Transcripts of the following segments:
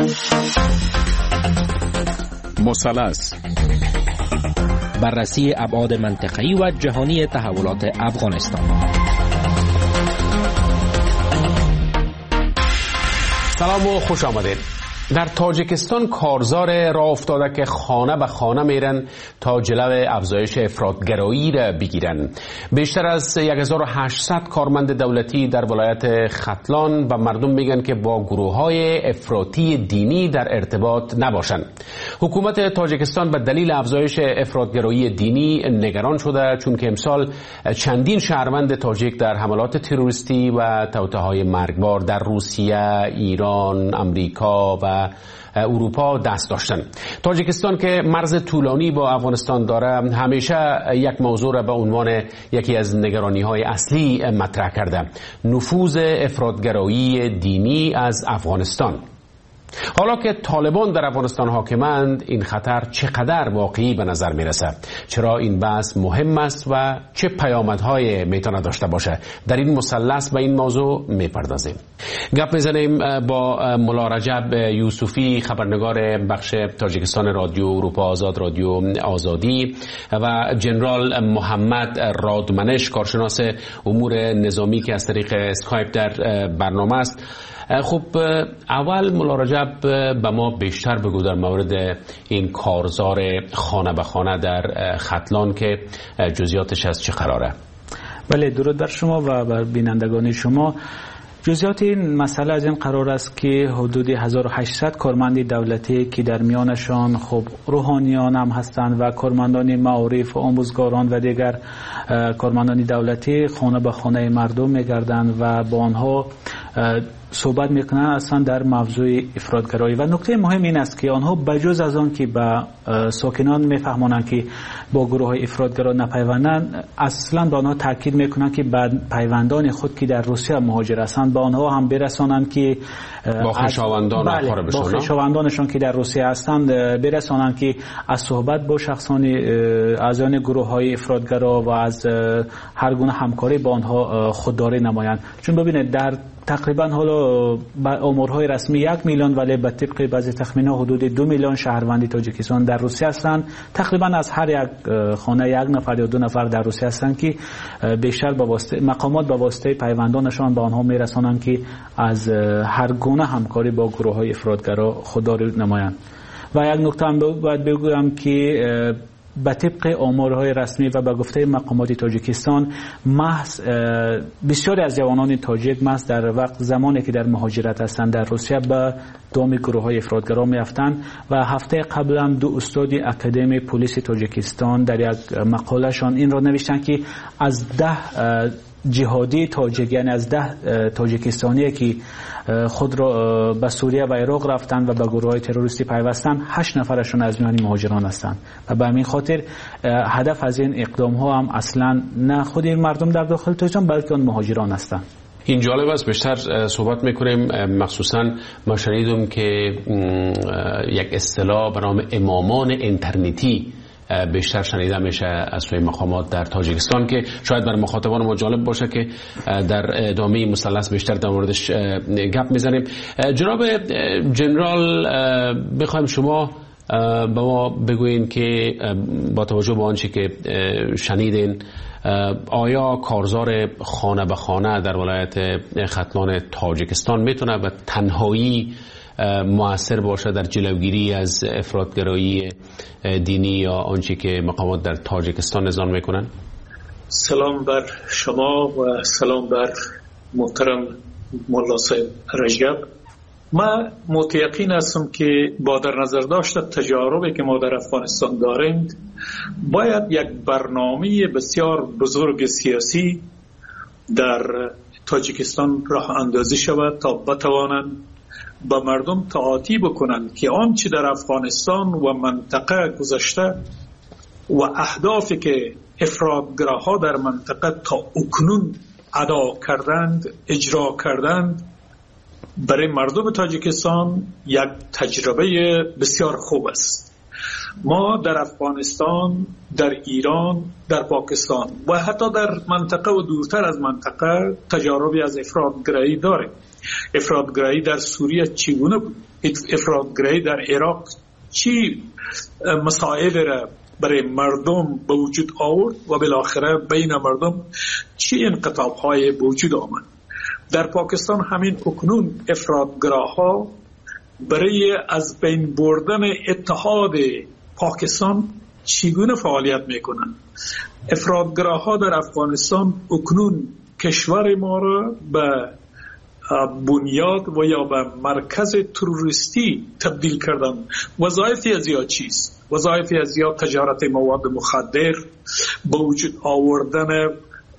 مثلث، بررسی ابعاد منطقه‌ای و جهانی تحولات افغانستان. سلام و خوش آمدید. در تاجیکستان کارزار راه افتاده که خانه به خانه میرن تا جلو افزایش افراطگرایی را بگیرن. بیشتر از 1800 کارمند دولتی در ولایت ختلان و مردم میگن که با گروه‌های افراطی دینی در ارتباط نباشن. حکومت تاجیکستان به دلیل افزایش افراطگرایی دینی نگران شده، چون که امسال چندین شهروند تاجیک در حملات تروریستی و توطئه‌های مرگبار در روسیه، ایران، امریکا و اروپا دست داشتن. تاجیکستان که مرز طولانی با افغانستان داره، همیشه یک موضوع را به عنوان یکی از نگرانی‌های اصلی مطرح کرده: نفوذ افراطگرایی دینی از افغانستان. حالا که طالبان در افغانستان حاکمند، این خطر چقدر واقعی به نظر میرسه؟ چرا این بحث مهم است و چه پیامدهای میتونه داشته باشه؟ در این مثلث به این موضوع میپردازیم. گپ میزنیم با ملا رجب یوسفی، خبرنگار بخش تاجیکستان رادیو اروپا آزاد، رادیو آزادی، و جنرال محمد رادمنش، کارشناس امور نظامی که از طریق اسکایپ در برنامه است. خب اول ملا رجب به ما بیشتر بگو در مورد این کارزار خانه به خانه در ختلان که جزئیاتش از چه قراره؟ بله، درود بر شما و بر بینندگان شما. جزئیات این مسئله از این قرار است که حدود 1800 کارمند دولتی که در میانشان خب روحانیان هم هستند و کارمندان معارف و آموزگاران و دیگر کارمندان دولتی خانه به خانه مردم میگردند و با آنها صحبت میکنن اصلا در موضوع افراطگرایی. و نکته مهم این است که آنها بجز از آن که به ساکنان میفهمانند که با گروه های افراطگرا نپیوندند، اصلا به آنها تاکید میکنند که بعد پیوندان خود که در روسیه مهاجر هستند با آنها هم برسانند که با خویشاوندانشان که در روسیه هستند برسانند که از صحبت با شخصان اعضای گروه های افراطگرا و از هر گونه همکاری با آنها خودداری نمایند. چون ببینید در تقریبا حالا آمارهای رسمی 1 میلیون، ولی به طبق بعضی تخمین‌ها حدود 2 میلیون شهروند تاجیکستان در روسیه هستند. تقریبا از هر یک خانه 1 نفر یا 2 نفر در روسیه هستند که بیشتر به واسطه مقامات به واسطه پیوندانشان به آنها میرسانند که از هر گونه همکاری با گروه‌های افراطگرا خودداری نمایند. و یک نکته هم باید بگویم که به طبق آمارهای رسمی و به گفته مقامات تاجیکستان، محض بسیاری از جوانان تاجیک محض در وقت زمانی که در مهاجرت هستند در روسیه به دام گروه‌های افراطگرا میافتند. و هفته قبل هم 2 استاد اکادمی پلیس تاجیکستان در یک مقالهشان این را نوشتند که از 10 جهادی تاجیک، یعنی از 10 تاجیکستانی که خود را به سوریه و عراق رفتند و به گروه‌های تروریستی پیوستند، 8 نفرشون از میان مهاجران هستند. و به همین خاطر هدف از این اقدام ها هم اصلا نه خود مردم در داخل تاجیکستان بلکه آن مهاجران هستند. این جالب است، بیشتر صحبت میکنیم. مخصوصا ما شنیدم که یک اصطلاح به نام امامان اینترنتی بیشتر شنیده میشه از سوی مقامات در تاجیکستان، که شاید برای مخاطبان ما جالب باشه که در ادامه مثلث بیشتر در موردش گپ میزنیم. جناب جنرال، بخوایم شما به ما بگوین که با توجه به آنچه که شنیدین، آیا کارزار خانه به خانه در ولایت ختلان تاجیکستان میتونه به تنهایی مؤثر باشه در جلوگیری از افراطگرایی دینی یا آنچه که مقامات در تاجیکستان نظام میکنن؟ سلام بر شما و سلام بر محترم مولا صاحب رجب. من متیقن هستم که با در نظر داشت تجاربی که ما در افغانستان داریم، باید یک برنامه بسیار بزرگ سیاسی در تاجیکستان راه اندازی شود تا بتوانند با مردم تعاطی بکنند که آنچه در افغانستان و منطقه گذشته و اهدافی که افراطگراها در منطقه تا اکنون ادا کردند، اجرا کردند، برای مردم تاجیکستان یک تجربه بسیار خوب است. ما در افغانستان، در ایران، در پاکستان و حتی در منطقه و دورتر از منطقه تجاربی از افراطگرایی داریم. افراطگرایی در سوریه چگونه بود؟ افراطگرایی در عراق چی مسائل را برای مردم به وجود آورد و بالاخره بین مردم چی انقطاع‌های به وجود آمد. در پاکستان همین اکنون افراطگراها برای از بین بردن اتحاد پاکستان چگونه فعالیت میکنند. افراطگراها در افغانستان اکنون کشور ما را به بنیاد و یا به مرکز تروریستی تبدیل کردن. وظایفی از یا چیست؟ وظایفی از یا تجارت مواد مخدر، به وجود آوردن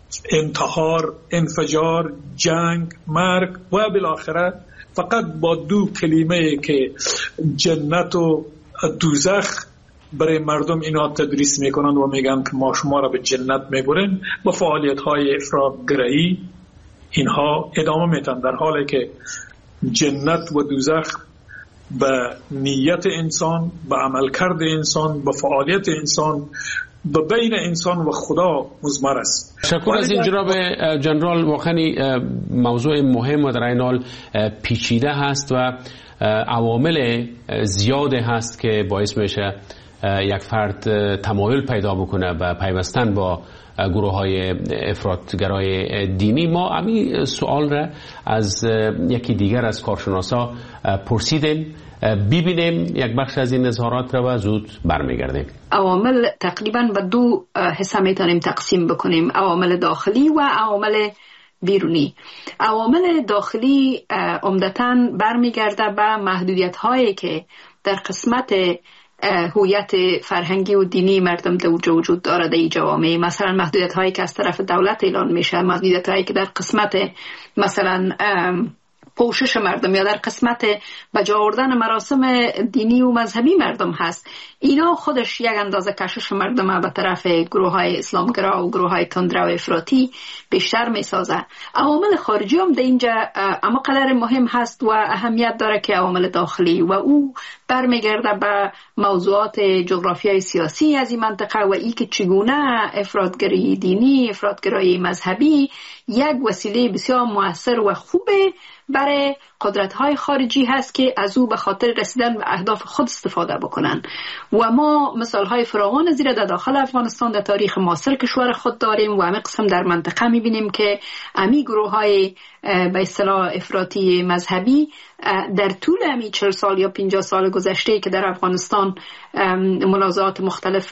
انتحار، انفجار، جنگ، مرگ و بالاخره فقط با دو کلمه که جنت و دوزخ برای مردم اینا تدریس میکنند و میگن که ما شما را به جنت میبرن، با فعالیت های افراطگرایی اینها ادامه میدن، در حالی که جنت و دوزخ به نیت انسان، به عملکرد انسان، به فعالیت انسان، به بین انسان و خدا مضمر است. شکر از این جناب جنرال. واقعا موضوع مهم و در این حال پیچیده هست و عوامل زیاد هست که باعث میشه یک فرد تمایل پیدا بکنه و پیوستن با گروه های افراطگرای دینی. ما همین سوال را از یکی دیگر از کارشناسا پرسیدیم. ببینیم یک بخش از این اظهارات را و زود برمیگردیم. عوامل تقریبا به دو حصه میتونیم تقسیم بکنیم، عوامل داخلی و عوامل بیرونی. عوامل داخلی عمدتاً برمیگرده به محدودیت هایی که در قسمت هویت فرهنگی و دینی مردم در وجود داره در جوامع. مثلا محدودیت هایی که از طرف دولت اعلان میشه، محدودیت هایی که در قسمت مثلا پوشش مردم یا در قسمت بجا آوردن مراسم دینی و مذهبی مردم هست، اینا خودش یک اندازه کشش مردم به طرف گروه های اسلامگرا و گروه های تندرو و افراطی بیشتر می سازه. عوامل خارجی هم در اینجا اما قدر مهم هست و اهمیت داره که عوامل داخلی، و او برمیگرده به موضوعات جغرافیای سیاسی از این منطقه و ای که چگونه افراطگرایی دینی، افراطگرایی مذهبی یک وسیله بسیار مؤثر و خوبه برای قدرت‌های خارجی هست که از او به خاطر رسیدن به اهداف خود استفاده بکنن. و ما مثال‌های فراوان زیر در داخل افغانستان در تاریخ معاصر کشور خود داریم و همین قسم در منطقه می‌بینیم که امی گروه‌های به اصطلاح افراطی مذهبی در طول همی 40 سال یا 50 سال گذشته که در افغانستان منازعات مختلف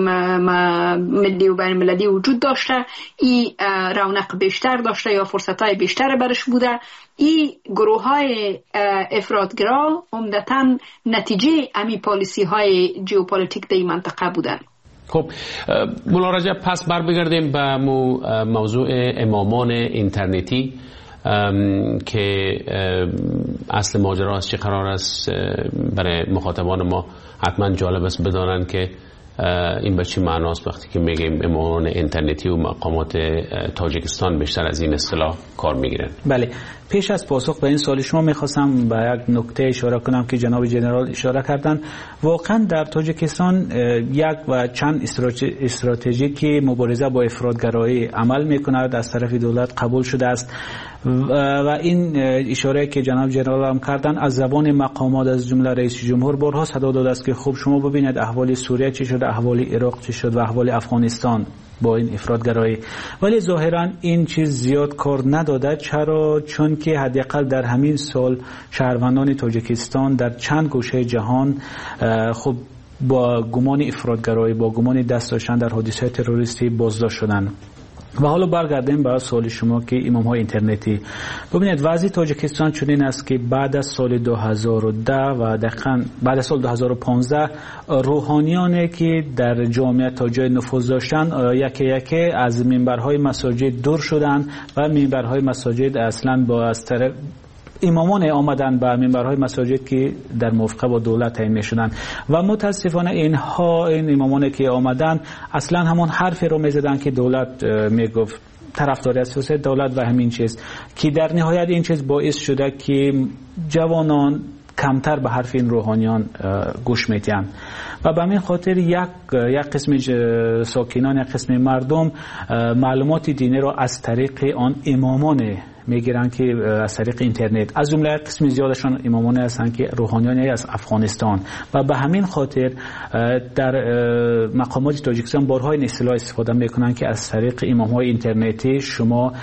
ملی و بین المللی وجود داشته، این رونق بیشتر داشته یا فرصت‌های بیشتر برش بوده. این گروه‌های افراطگرا عمدتاً نتیجه امی پالیسی‌های ژئوپلیتیک در این منطقه بودن. خب مولا رجب، پس برمیگردیم به موضوع امامان اینترنتی که اصل ماجرا از چه قرار است. برای مخاطبان ما حتما جالب است بدانند که این به چه معناست وقتی که میگیم امامان اینترنتی و مقامات تاجیکستان بیشتر از این اصطلاح کار میگیرن. بله، پیش از پاسخ به این سوال شما میخواستم به یک نکته اشاره کنم که جناب جنرال اشاره کردن. واقعا در تاجیکستان یک و چند استراتژی که مبارزه با افراطگرایی عمل میکند از طرف دولت قبول شده است و این اشاره که جناب جنرال هم کردن از زبان مقامات از جمله رئیس جمهور بارها صدا داده است که خب شما ببینید احوال سوریه چی شد، احوال عراق چی شد و احوال افغانستان با این افراطگرایی. ولی ظاهرا این چیز زیاد کار نداده. چرا؟ چون که حداقل در همین سال شهروندان تاجیکستان در چند گوشه جهان خب با گمان افراطگرایی، با گمان دست داشتن در حادثه تروریستی بازداشت شدند. و حالا برگردیم به سوال شما که امام های اینترنتی. ببینید وضع تاجیکستان چنین است که بعد از سال 2010 و دقیقاً بعد از سال 2015 روحانیانی که در جامعه تا جای نفوذ داشتن یکی یکی از منبرهای مساجد دور شدند و منبرهای مساجد اصلاً با از طرف امامان آمدن به منبرهای مساجد که در موافقه با دولت تعیین می‌شدند و متاسفانه این امامان که آمدن اصلا همون حرفی رو می‌زدن که دولت میگفت، طرفداری از سیاست دولت و همین چیز که در نهایت این چیز باعث شده که جوانان کمتر به حرف این روحانیان گوش میدن و به همین خاطر یک قسم ساکنان، یک قسم مردم معلومات دینی را از طریق آن امامان میگیرن که از طریق اینترنت، از جمله قسم زیادشان امامانی هستند که روحانیانی از افغانستان و به همین خاطر در مقامات تاجیکستان بارها این اصطلاح استفاده میکنن که از طریق امام‌های اینترنتی شما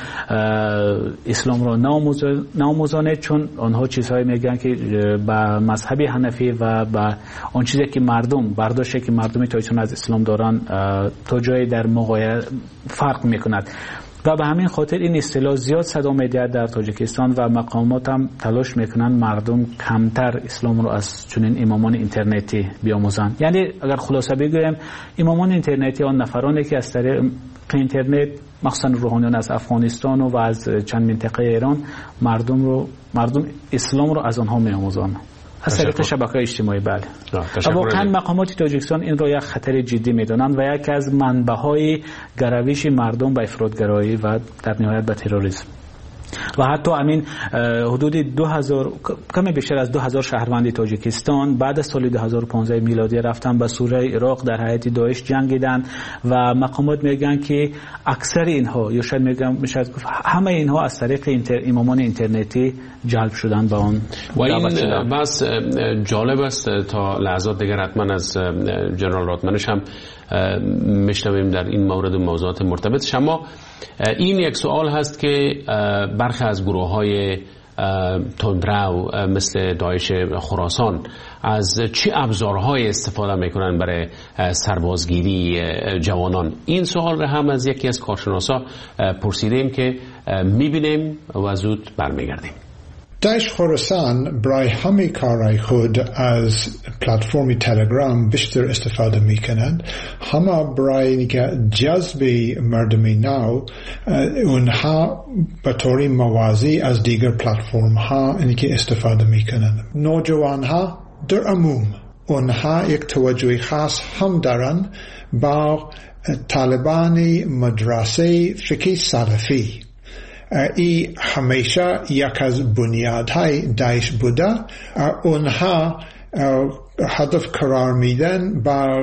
اسلام را ناموزانید، چون آنها چیزهایی میگن که به مذهب حنفی و به آن چیزی که مردم برداشتی که مردم تاجیکستان از اسلام دارن تا جایی در مقایسه فرق میکند و به همین خاطر این اصطلاح زیاد صدا می‌دهد در تاجیکستان و مقامات هم تلاش میکنن مردم کمتر اسلام رو از چنین امامان اینترنتی بیاموزند. یعنی اگر خلاصه بگویم امامان اینترنتی آن نفرانی که از طریق اینترنت مخصوصا روحانیان از افغانستان و از چند منطقه ایران مردم اسلام رو از آنها می‌آموزند از طریق شبکه‌های اجتماعی. بله واقعا مقامات تاجیکستان این را یک خطر جدی می‌دانند و یکی از منبع‌های گرویش مردم به افراطگرایی و در نهایت به تروریسم و حتی همین حدود 2000 کمی بیشتر از 2000 شهروند تاجیکستان بعد از سال 2015 میلادی رفتن به سوریه عراق در حیات داعش جنگیدن و مقامات میگن که اکثر اینها یا شاید میشه همه اینها از طریق امامان اینترنتی جلب شدن به اون و این بس جالب است. تا لحظات دیگر حتما از جنرال راتمنش هم میشنویم در این مورد و موضوعات مرتبط. شما این یک سوال هست که برخی از گروه‌های تندرو مثل داعش خراسان از چه ابزارهای استفاده میکنن برای سربازگیری جوانان؟ این سوال را هم از یکی از کارشناسا پرسیدیم که میبینیم و زود برمیگردیم. داعش خراسان برای همه کارهای خود از پلتفرم تلگرام بیشتر استفاده میکنند. همه برای اینکه جذب مردمی نو اونها به طور موازی از دیگر پلتفرم ها اینکه استفاده میکنند. نوجوان ها در عموم اونها یک توجه خاص هم دارن با طالبان مدرسه فقه سلفی. ای همیشه یک از بنیادهای داعش بوده. اونها هدف قرار میدن با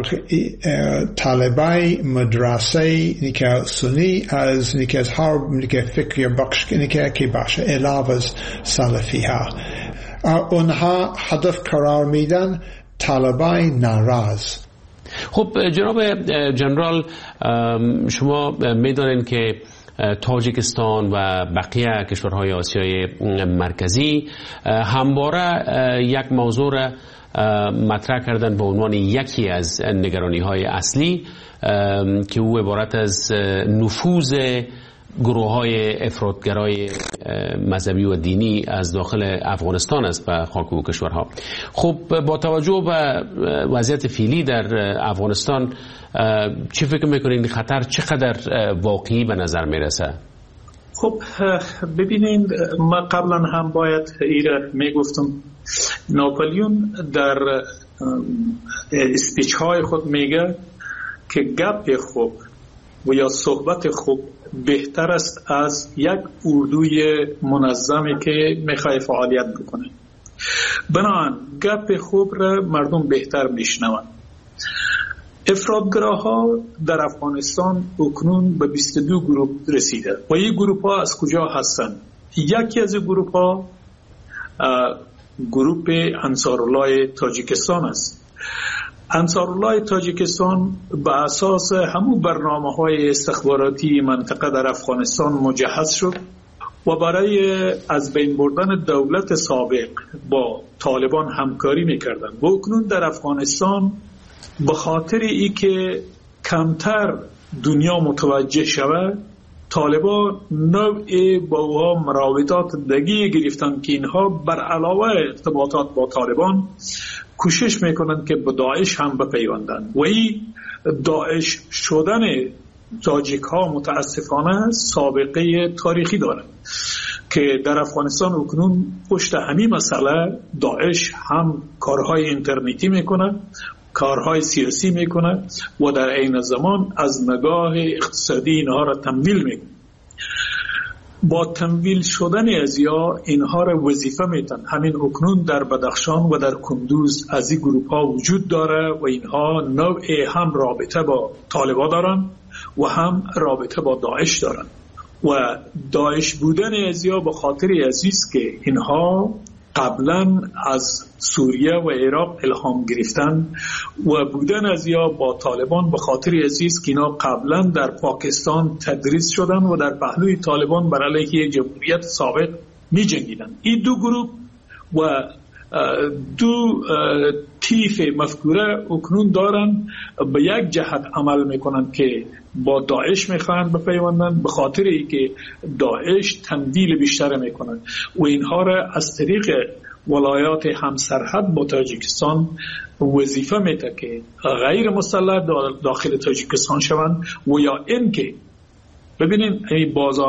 طالبای مدرسه که سنی از هر فکر بخش که باشه علاوه از سلفی ها. اونها هدف قرار میدن طالبای ناراض. خب جناب جنرال، شما میدانین که تاجیکستان و بقیه کشورهای آسیای مرکزی همواره یک موضوع را مطرح کردن به عنوان یکی از نگرانی‌های اصلی که او عبارت از نفوذ گروه‌های افراطگرای مذهبی و دینی از داخل افغانستان است به خاک و کشورها. خب با توجه به وضعیت فعلی در افغانستان چی فکر میکنین این خطر چقدر واقعی به نظر میرسه؟ خب ببینید، ما قبلا هم باید ایره میگفتم ناپلیون در اسپیچ های خود میگه که گپ خوب و یا صحبت خوب بهتر است از یک اردوی منظمی که میخواد فعالیت بکنه. بنابراین گپ خوب را مردم بهتر میشنوند. افراطگراها در افغانستان اکنون به 22 گروه رسیده و این گروه ها از کجا هستند؟ یکی از گروه ها گروه انصارالله تاجیکستان است. انصارالله تاجیکستان به اساس همون برنامه‌های استخباراتی منطقه در افغانستان مجهز شد و برای از بین بردن دولت سابق با طالبان همکاری می‌کردند. و اکنون در افغانستان به خاطر ای که کمتر دنیا متوجه شود، طالبان نوع با اوها مراودات دگی گرفتن که اینها بر علاوه ارتباطات با طالبان کوشش میکنند که به داعش هم بپیوندند و این داعش شدن تاجیک ها متاسفانه سابقه تاریخی دارد که در افغانستان اکنون پشت همین مسئله داعش هم کارهای اینترنتی میکنه، کارهای سیاسی میکنه و در عین زمان از نگاه اقتصادی اینها را تمویل میکنه. با تمویل شدن ازیا اینها را وظیفه میتن. همین اکنون در بدخشان و در کندوز از این گروپ ها وجود داره و اینها نوع هم رابطه با طالبان دارن و هم رابطه با داعش دارن و داعش بودن ازیا به خاطر عزیز که اینها قبلا از سوریه و عراق الهام گرفتن و بودن ازیا با طالبان به خاطر عزیز که اینا قبلا در پاکستان تدریس شدن و در پهلوی طالبان بر علیه جمهوریت سابق می جنگیدن. این دو گروه و دو تیف مفکوره اکنون دارن به یک جهت عمل میکنن که با داعش میخوان بپیوندن به خاطر ای که داعش تمویل بیشتر میکنن و اینها را از طریق ولایات همسرحد با تاجیکستان وظیفه میده که غیر مسلح داخل تاجیکستان شوند و یا این که ببینین این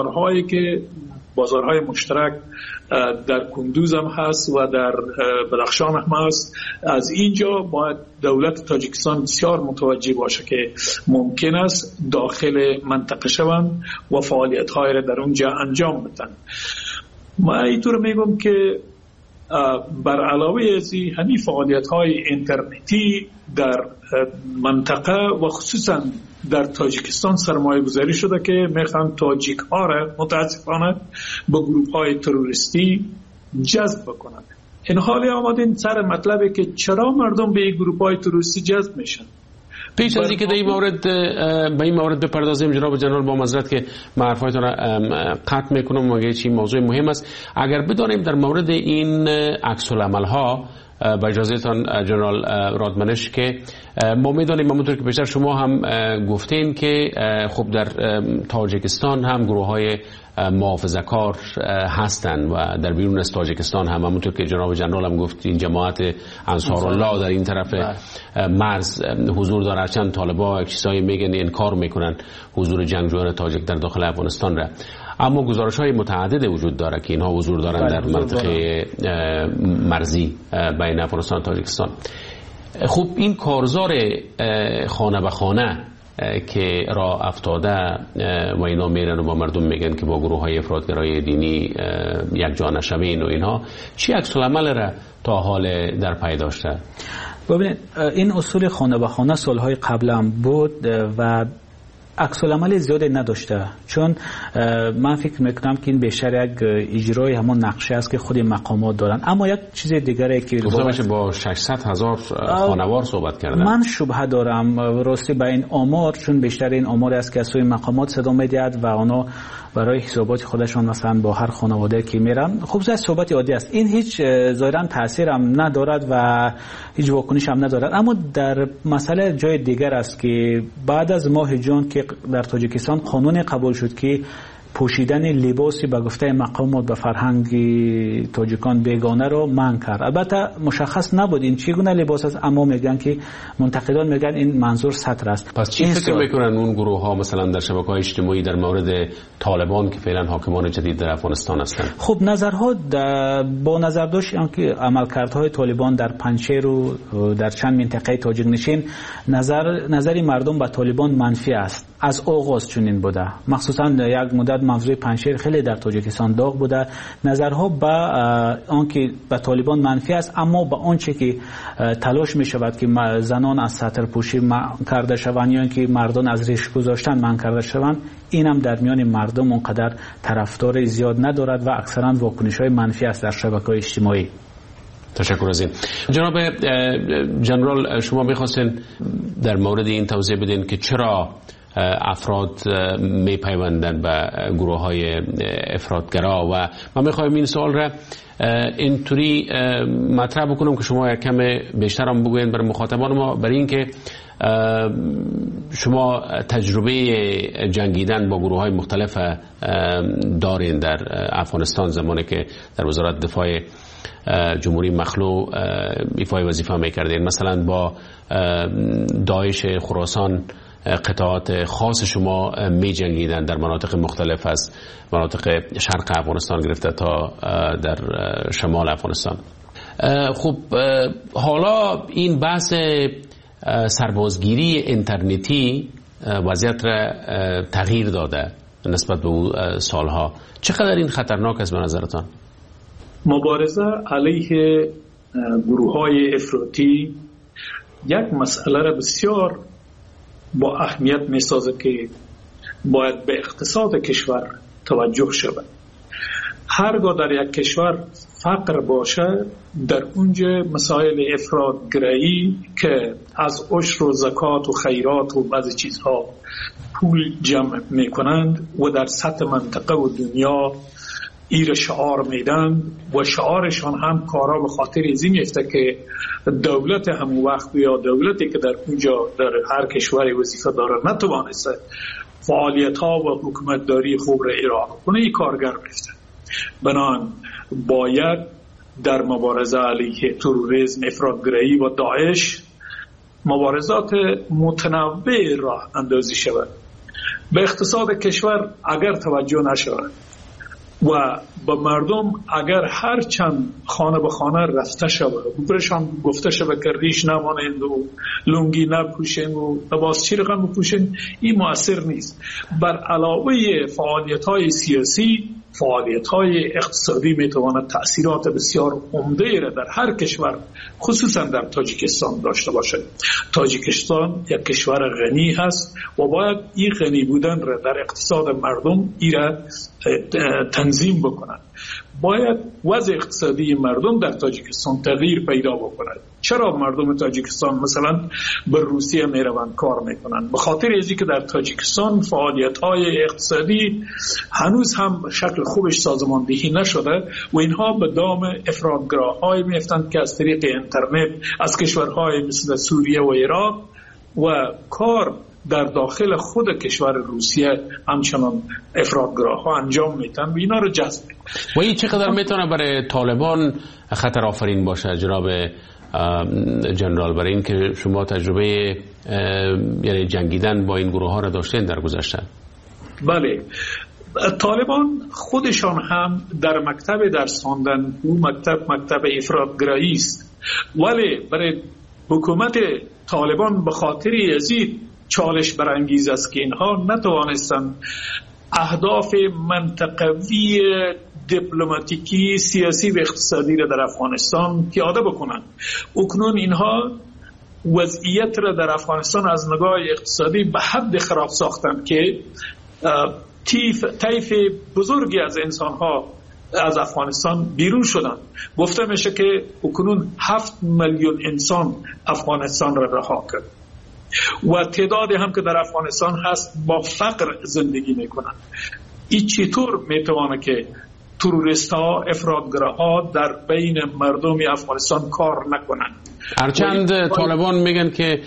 بازارهای مشترک در کندوز هم هست و در بدخشان هم هست. از اینجا باید دولت تاجیکستان بسیار متوجه باشه که ممکن است داخل منطقه شوند و فعالیت‌های را در اونجا انجام بدن. ما اینطور میگم که بر علاوه از همین فعالیت‌های اینترنتی در منطقه و خصوصا در تاجیکستان سرمایه گذاری شده که میخوان تاجیک ها را متاسفانه به گروه های تروریستی جذب بکنند. این حالی آمدین سر مطلبه که چرا مردم به این گروه های تروریستی جذب میشن. پیش از اینکه به این مورد بپردازیم جناب جنرال، با معذرت که من حرفایتون را قطع میکنم، مگه چی موضوع مهم است. اگر بدانیم در مورد این عکس العمل ها با اجازهتان جنرال رادمنش که ما میدانیم همونطور که بیشتر شما هم گفتین که خب در تاجیکستان هم گروه های محافظه‌کار هستند و در بیرون از تاجیکستان هم همونطور که جناب جنرال هم گفت این جماعت انصارالله در این طرف مرز حضور داره. هرچند طالبا چیزایی میگن انکار میکنن حضور جنگجویان تاجیک در داخل افغانستان را، اما گزارش‌های متعدد وجود داره که اینها حضور دارن در منطقه مرزی بین افغانستان و تاجیکستان. خب این کارزار خانه به خانه که راه افتاده و اینا میرن و با مردم میگن که با گروه های افراطگرای دینی یک جا نشوین و اینها، چی عکس العمل را تا حال در پی داشته؟ ببینید این اصول خانه به خانه سالهای قبل هم بود و عکس العمل زیادی نداشته، چون من فکر میکنم که این بیشتر یک اجرای همون نقشه است که خود مقامات دارن. اما یک چیز دیگره که با 600,000 خانوار صحبت کردن، من شبهه دارم راستی به این آمار، چون بیشتر این آمار است که از سوی مقامات صدا میدهد و آنها برای حسابات خودشان مثلا با هر خانواده که میرن خب از صحبت عادی است. این هیچ ظاهرا تاثیر هم ندارد و هیچ واکنش هم ندارد. اما در مسئله جای دیگر است که بعد از ماه جون که در تاجیکستان قانون قبول شد که پوشیدن لباسی به گفته مقامات به فرهنگ تاجیکان بیگانه رو منع کرد. البته مشخص نبود این چگونه لباس است، اما میگن که منتقدان میگن این منظور سطر است. پس چی فکر میکنن اون گروه ها مثلا در شبکه‌های اجتماعی در مورد طالبان که فعلا حاکمان جدید در افغانستان هستند؟ خب نظرها با نظر داشت که عملکردهای طالبان در پنجشیر و در چند منطقه تاجیک نشین نظری مردم به طالبان منفی است. از آغاز چنین بوده، مخصوصا یک مدت موضوع پنجشیر خیلی در تاجیکستان داغ بوده. نظرها به آنکه به طالبان منفی است، اما به آنچه که تلاش می شود که زنان از سطر پوشی منع کرده شوند یا اینکه مردان از ریش گذاشتن منع کرده شوند، این هم در میان مردم اونقدر طرفدار زیاد ندارد و اکثرا واکنش‌های منفی است در شبکه‌های اجتماعی. تشکر از این. جناب جنرال، شما می‌خواستین در مورد این توضیح بدین که چرا افراد میپیوندن به گروه های افراطگرا و من میخوایم این سوال را اینطوری مطرح بکنم که شما یک کم بیشتر هم بگوین برای مخاطبان ما، برای اینکه شما تجربه جنگیدن با گروه های مختلف دارین در افغانستان، زمانی که در وزارت دفاع جمهوری مخلوع ایفای وظیفه میکردین. مثلا با داعش خراسان قطعات خاص شما می جنگیدن در مناطق مختلف از مناطق شرق افغانستان گرفته تا در شمال افغانستان. خب حالا این بحث سربازگیری اینترنتی وضعیت را تغییر داده نسبت به سالها. چقدر این خطرناک است به نظرتان؟ مبارزه علیه گروه‌های افراطی یک مسئله را بسیار با اهمیت می‌سازه که باید به اقتصاد کشور توجه شود. هرگاه در یک کشور فقر باشه، در اونجا مسائل افراط‌گرایی که از عشر و زکات و خیرات و بعضی چیزها پول جمع میکنند و در سطح منطقه و دنیا ایر شعار میدن و شعارشان هم کارا به خاطر ازی میفته که دولت همون وقت یا دولتی که در اونجا در هر کشوری وظیفه داره نتوانسته فعالیت ها و حکومتداری خوب را اجرا کنه، این کارگر میفته. بنابراین باید در مبارزه علیه تروریسم، افراط‌گرایی و داعش مبارزات متنوع راه اندازی شود. به اقتصاد کشور اگر توجه نشود و به مردم اگر هر چند خانه به خانه رفته شود برشان گفته شود که ریش نمانند و لنگی نپوشند و لباسچی رقم بپوشند، این مؤثر نیست. بر علاوه فعالیت‌های سیاسی، فعالیت‌های اقتصادی میتواند تأثیرات بسیار عمده را در هر کشور خصوصا در تاجیکستان داشته باشد. تاجیکستان یک کشور غنی هست و باید این غنی بودن را در اقتصاد مردم را تنظیم بکنند. باید وضع اقتصادی مردم در تاجیکستان تغییر پیدا بکند. چرا مردم تاجیکستان مثلا به روسیه میروند کار میکنند؟ به خاطر اینکه در تاجیکستان فعالیت‌های اقتصادی هنوز هم به شکل خوبش سازماندهی نشده و اینها به دام افراط‌گراهای میفتند که از طریق اینترنت از کشورهای مثل سوریه و عراق و کار در داخل خود کشور روسیه همچنان افراط‌گراها انجام میتن و اینا رو جذب میکنن. و این چقدر میتونه برای طالبان خطر آفرین باشه جناب جنرال، برای این که شما تجربه یعنی جنگیدن با این گروه ها را داشتین در گذشته؟ بله، طالبان خودشان هم در مکتب درس خواندن او مکتب افراط‌گرایی است، ولی برای حکومت طالبان به خاطر یزید چالش برانگیز است که اینها نتوانستند اهداف منطقوی دیپلماتیکی، سیاسی و اقتصادی را در افغانستان پیاده بکنند. اکنون اینها وضعیت را در افغانستان از نگاه اقتصادی به حد خراب ساختند که طیف بزرگی از انسانها از افغانستان بیرون شدند. گفته میشه که اکنون 7 میلیون انسان افغانستان را رها کرد و تعدادی هم که در افغانستان هست با فقر زندگی میکنند. این چطور میتوانه که تروریست ها، افراط‌گراها در بین مردم افغانستان کار نکنند؟ هرچند طالبان میگن که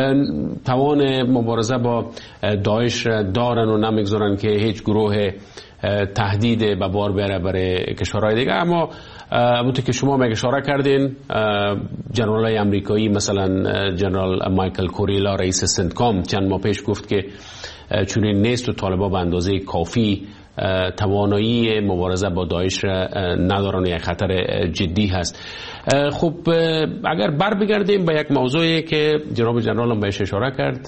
توان مبارزه با داعش دارن و نمیگذارن که هیچ گروه تهدید به بار بره برای کشورهای دیگه، اما همونطور که شما اشاره کردین جنرالای امریکایی مثلا جنرال مایکل کوریلا رئیس سنتکام چند ماه پیش گفت که چنین نیست و طالبان به اندازه کافی توانایی مبارزه با داعش را ندارن، یک خطر جدی هست. خب اگر بر بگردیم به یک موضوعی که جناب جنرال هم بهش اشاره کرد،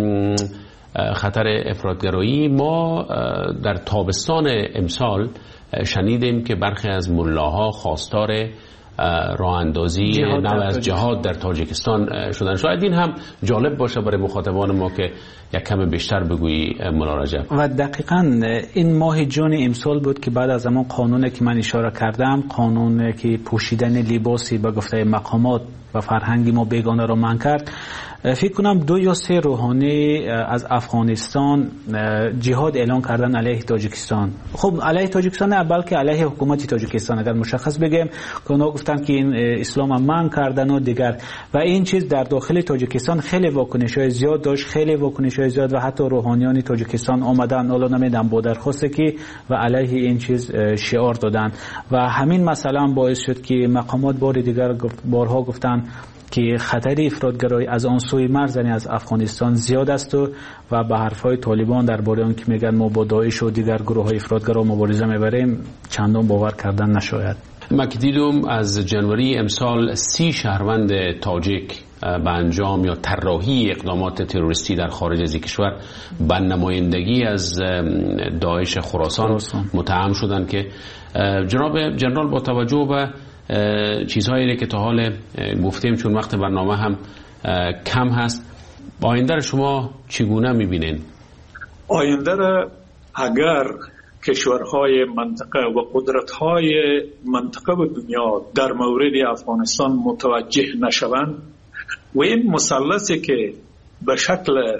خطر افراط‌گرایی، ما در تابستان امسال شنیدیم که برخی از ملاها خواستار راه اندازی نوع از جهاد در تاجیکستان شدن. شاید این هم جالب باشه برای مخاطبان ما که یک کم بیشتر بگویی مولا رجب. و دقیقاً این ماه جون امسال بود که بعد از همون قانونی که من اشاره کردم، قانون که پوشیدن لباسی به گفته مقامات و فرهنگی ما بیگانه رو منع کرد، فکر کنم 2 یا 3 روحانی از افغانستان جهاد اعلان کردن علیه تاجیکستان. خب علیه تاجیکستان نه، بلکه علیه حکومت تاجیکستان اگر مشخص بگیم که اونا گفتن که این اسلام هم منع کردن و دیگر، و این چیز در داخل تاجیکستان خیلی واکنش‌های زیاد داشت، خیلی واکنش‌های زیاد، و حتی روحانیان تاجیکستان آمدن حالا نمیدونم با درخواستی که و علیه این چیز شعار دادن و همین مثلا باعث شد که مقامات بار دیگر بارها گفتن که خطر افراط‌گرایی از آن سوی مرز از افغانستان زیاد است و به حرفهای طالبان درباره آن که میگن ما با داعش و دیگر گروه‌های افراط‌گرا مبارزه میبریم چندان باور کردن نشاید. ما که دیدم از جنوری امسال 30 شهروند تاجیک به انجام یا طراحی اقدامات تروریستی در خارج از کشور به نمایندگی از داعش خراسان متهم شدند که جناب جنرال با توجه به چیزهایی که تا حال گفتیم، چون وقت برنامه هم کم هست، آینده را شما چگونه میبینین؟ آینده را اگر کشورهای منطقه و قدرت‌های منطقه و دنیا در مورد افغانستان متوجه نشوند و این مثلثی که به شکل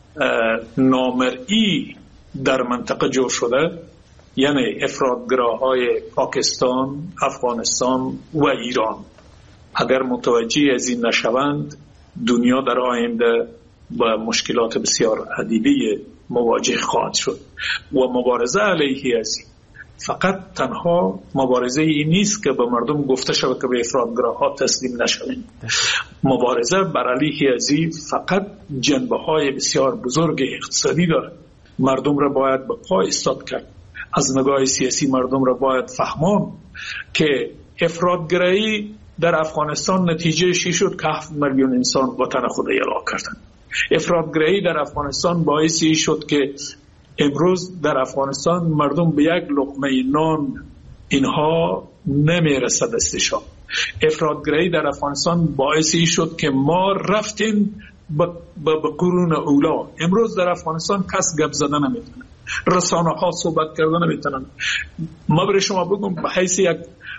نامرئی در منطقه جور شده، یعنی افراطگراهای پاکستان، افغانستان و ایران، اگر متوجه از این نشوند دنیا در آینده با مشکلات بسیار عدیده مواجه خواهد شد و مبارزه علیه از این فقط تنها مبارزه این نیست که به مردم گفته شود که به افراطگراها تسلیم نشوید. مبارزه بر علیه از این فقط جنبه‌های بسیار بزرگ اقتصادی دارد. مردم را باید به پا ایستاد کرد. از نگاه سیاسی مردم را باید فهمان که افراطگرایی در افغانستان نتیجه چی شد که 7 میلیون انسان وطن خود اعلام کردند. افراطگرایی در افغانستان باعثی شد که امروز در افغانستان مردم به یک لقمه نان اینها نمیرسد دستشان. افراطگرایی در افغانستان باعثی شد که ما رفتیم به قرون اولا. امروز در افغانستان کس گپ زدن نمیتونه، رسانه ها صحبت کردن نمیتونن. ما برای شما بگم به حیث یک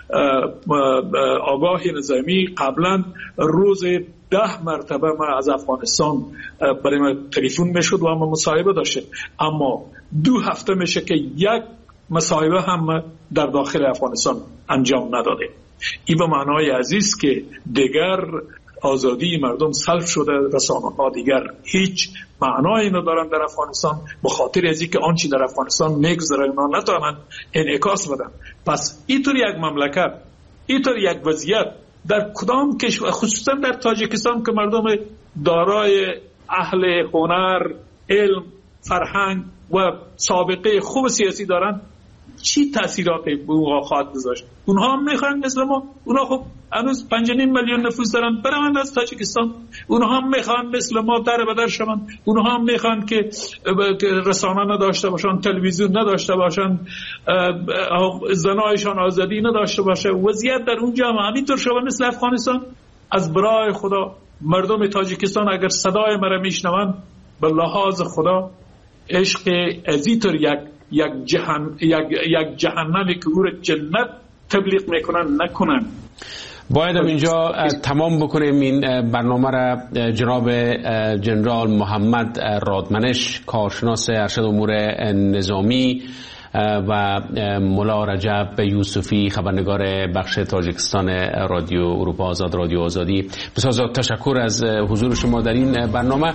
آگاه نظامی قبلا روز 10 مرتبه ما از افغانستان برای ما تلفن میشد و ما مصاحبه داشتیم، اما 2 هفته میشه که یک مصاحبه هم در داخل افغانستان انجام نداده. این به معنای عزیز که دیگر آزادی مردم سلب شده، رسانه ها دیگر هیچ معنایی ندارن در افغانستان، به خاطر از اینکه آنچه در افغانستان میگذره اونا نتوانند انعکاس بدن. پس اینطور یک مملکت، اینطور یک وضعیت در کدام کشور، خصوصا در تاجیکستان که مردم دارای اهل هنر، علم، فرهنگ و سابقه خوب سیاسی دارن، چی تأثیراتی به اونها خواهد گذاشت؟ اونها هم میخوان مثل ما، اونها خب هنوز 5.5 میلیون نفوس دارن، برند از تاجیکستان. اونها هم میخوان مثل ما در بدر شوند، اونها هم میخوان که رسانه نداشته باشن، تلویزیون نداشته باشن، زنایشان آزادی نداشته باشه. وضعیت در اونجا هم همینطور شده مثل افغانستان. از برای خدا مردم تاجیکستان اگر صدای مرا میشنوند، به لحاظ خدا عشق ازیطور یک جهنمی که او را جنت تبلیغ میکنن نکنن. باید اینجا تمام بکنیم این برنامه را. جناب جنرال محمد رادمنش، کارشناس ارشد امور نظامی، و ملا رجب یوسفی، خبرنگار بخش تاجیکستان رادیو اروپا آزاد، رادیو آزادی، بسیار تشکر از حضور شما در این برنامه.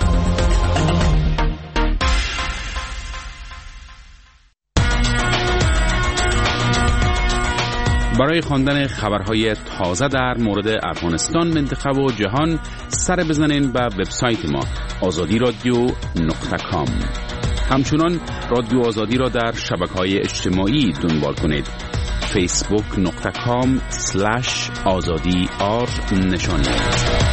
برای خواندن خبرهای تازه در مورد افغانستان، منطقه و جهان سر بزنین به وبسایت ما azadi.radio.com. همچنان رادیو آزادی را در شبکه‌های اجتماعی دنبال کنید. facebook.com/azadi_r نشانید.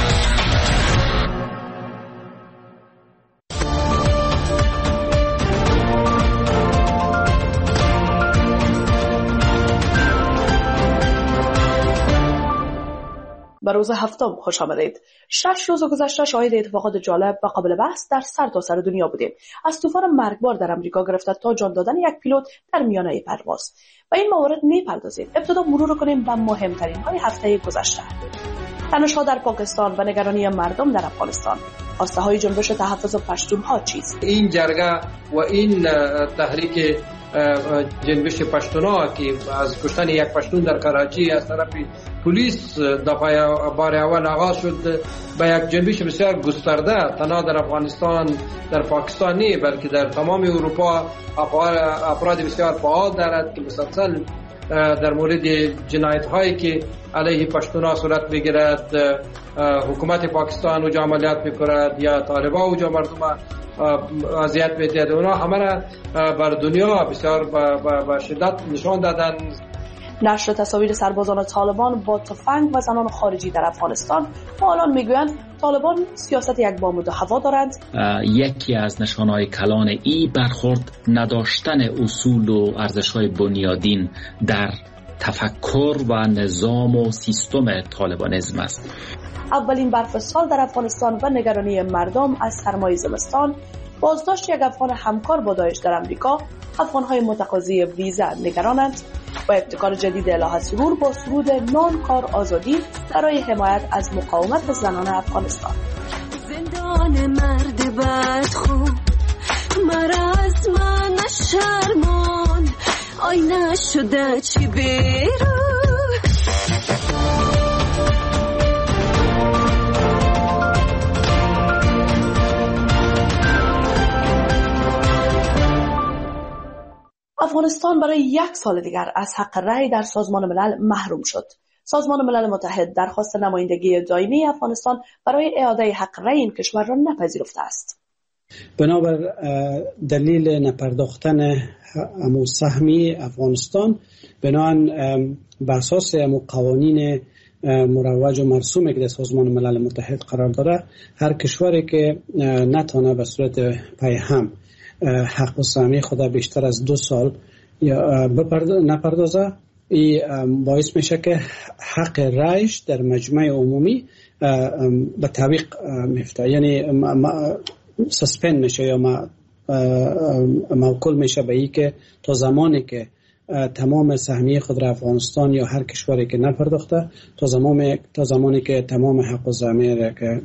به روز هفتم خوش آمدید. 6 روز گذشته شاهد اتفاقات جالب و قابل بحث در سرتاسر دنیا بودیم. از طوفان مرگبار در امریکا گرفته تا جان دادن یک پیلوت در میانه پرواز. و این موارد میپردازیم. ابتدا مرور کنیم به مهمترین های هفته گذشته. تنش‌ها در پاکستان و نگرانی مردم در افغانستان. خواسته های جنبش تحفظ پشتونها چیست؟ این جرگه و این تحریک جنبش پشتونها که از کشتن یک پشتون در کراچی از طرف پلیس دفعه بار اول آغاز شد، به یک جنبش بسیار گسترده تنها در افغانستان، در پاکستان نه بلکه در تمام اروپا افراد بسیار فعال دارد که مسلسل در مورد جنایت هایی که علیه پشتونها صورت میگیرد حکومت پاکستان و عملیات میکند یا طالبان و مردم اذیت میدهد، اونا همه را بر دنیا بسیار با شدت نشان دادن. نشر تصاویر سربازان طالبان با تفنگ و زنان خارجی در افغانستان و الان میگویند طالبان سیاست یک بام دو هوا دارند. یکی از نشانهای کلان ای برخورد نداشتن اصول و ارزش‌های بنیادین در تفکر و نظام و سیستم طالبانیسم است. اولین برف سال در افغانستان و نگرانی مردم از سرمای زمستان بازداشت یک افغان همکار با داعش در امریکا، افغان‌های متقاضی ویزا نگرانند و ابتکار جدید الهه سرور با سرود نان کار آزادی برای حمایت از مقاومت زنان افغانستان. زندان مرد بدخو مرز من شرمان آینه شده چی بیرو. افغانستان برای 1 سال دیگر از حق رأی در سازمان ملل محروم شد. سازمان ملل متحد درخواست نمایندگی دائمی افغانستان برای اعاده حق رأی این کشور را نپذیرفته است. بنابر دلیل نپرداختن سهمی افغانستان بنابراین بر اساس قوانین مروج و مرسومی که در سازمان ملل متحد قرار داره، هر کشوری که نتونه به صورت پیهم حق سهمی خود بیشتر از 2 سال نپردازه، این باعث میشه که حق رایش در مجمع عمومی به تعویق میفته، یعنی سسپند میشه یا موکول میشه به این که تا زمانی که تمام سهمیه خود را افغانستان یا هر کشوری که نپرداخته، تا زمانی که تمام حق سهمیه را که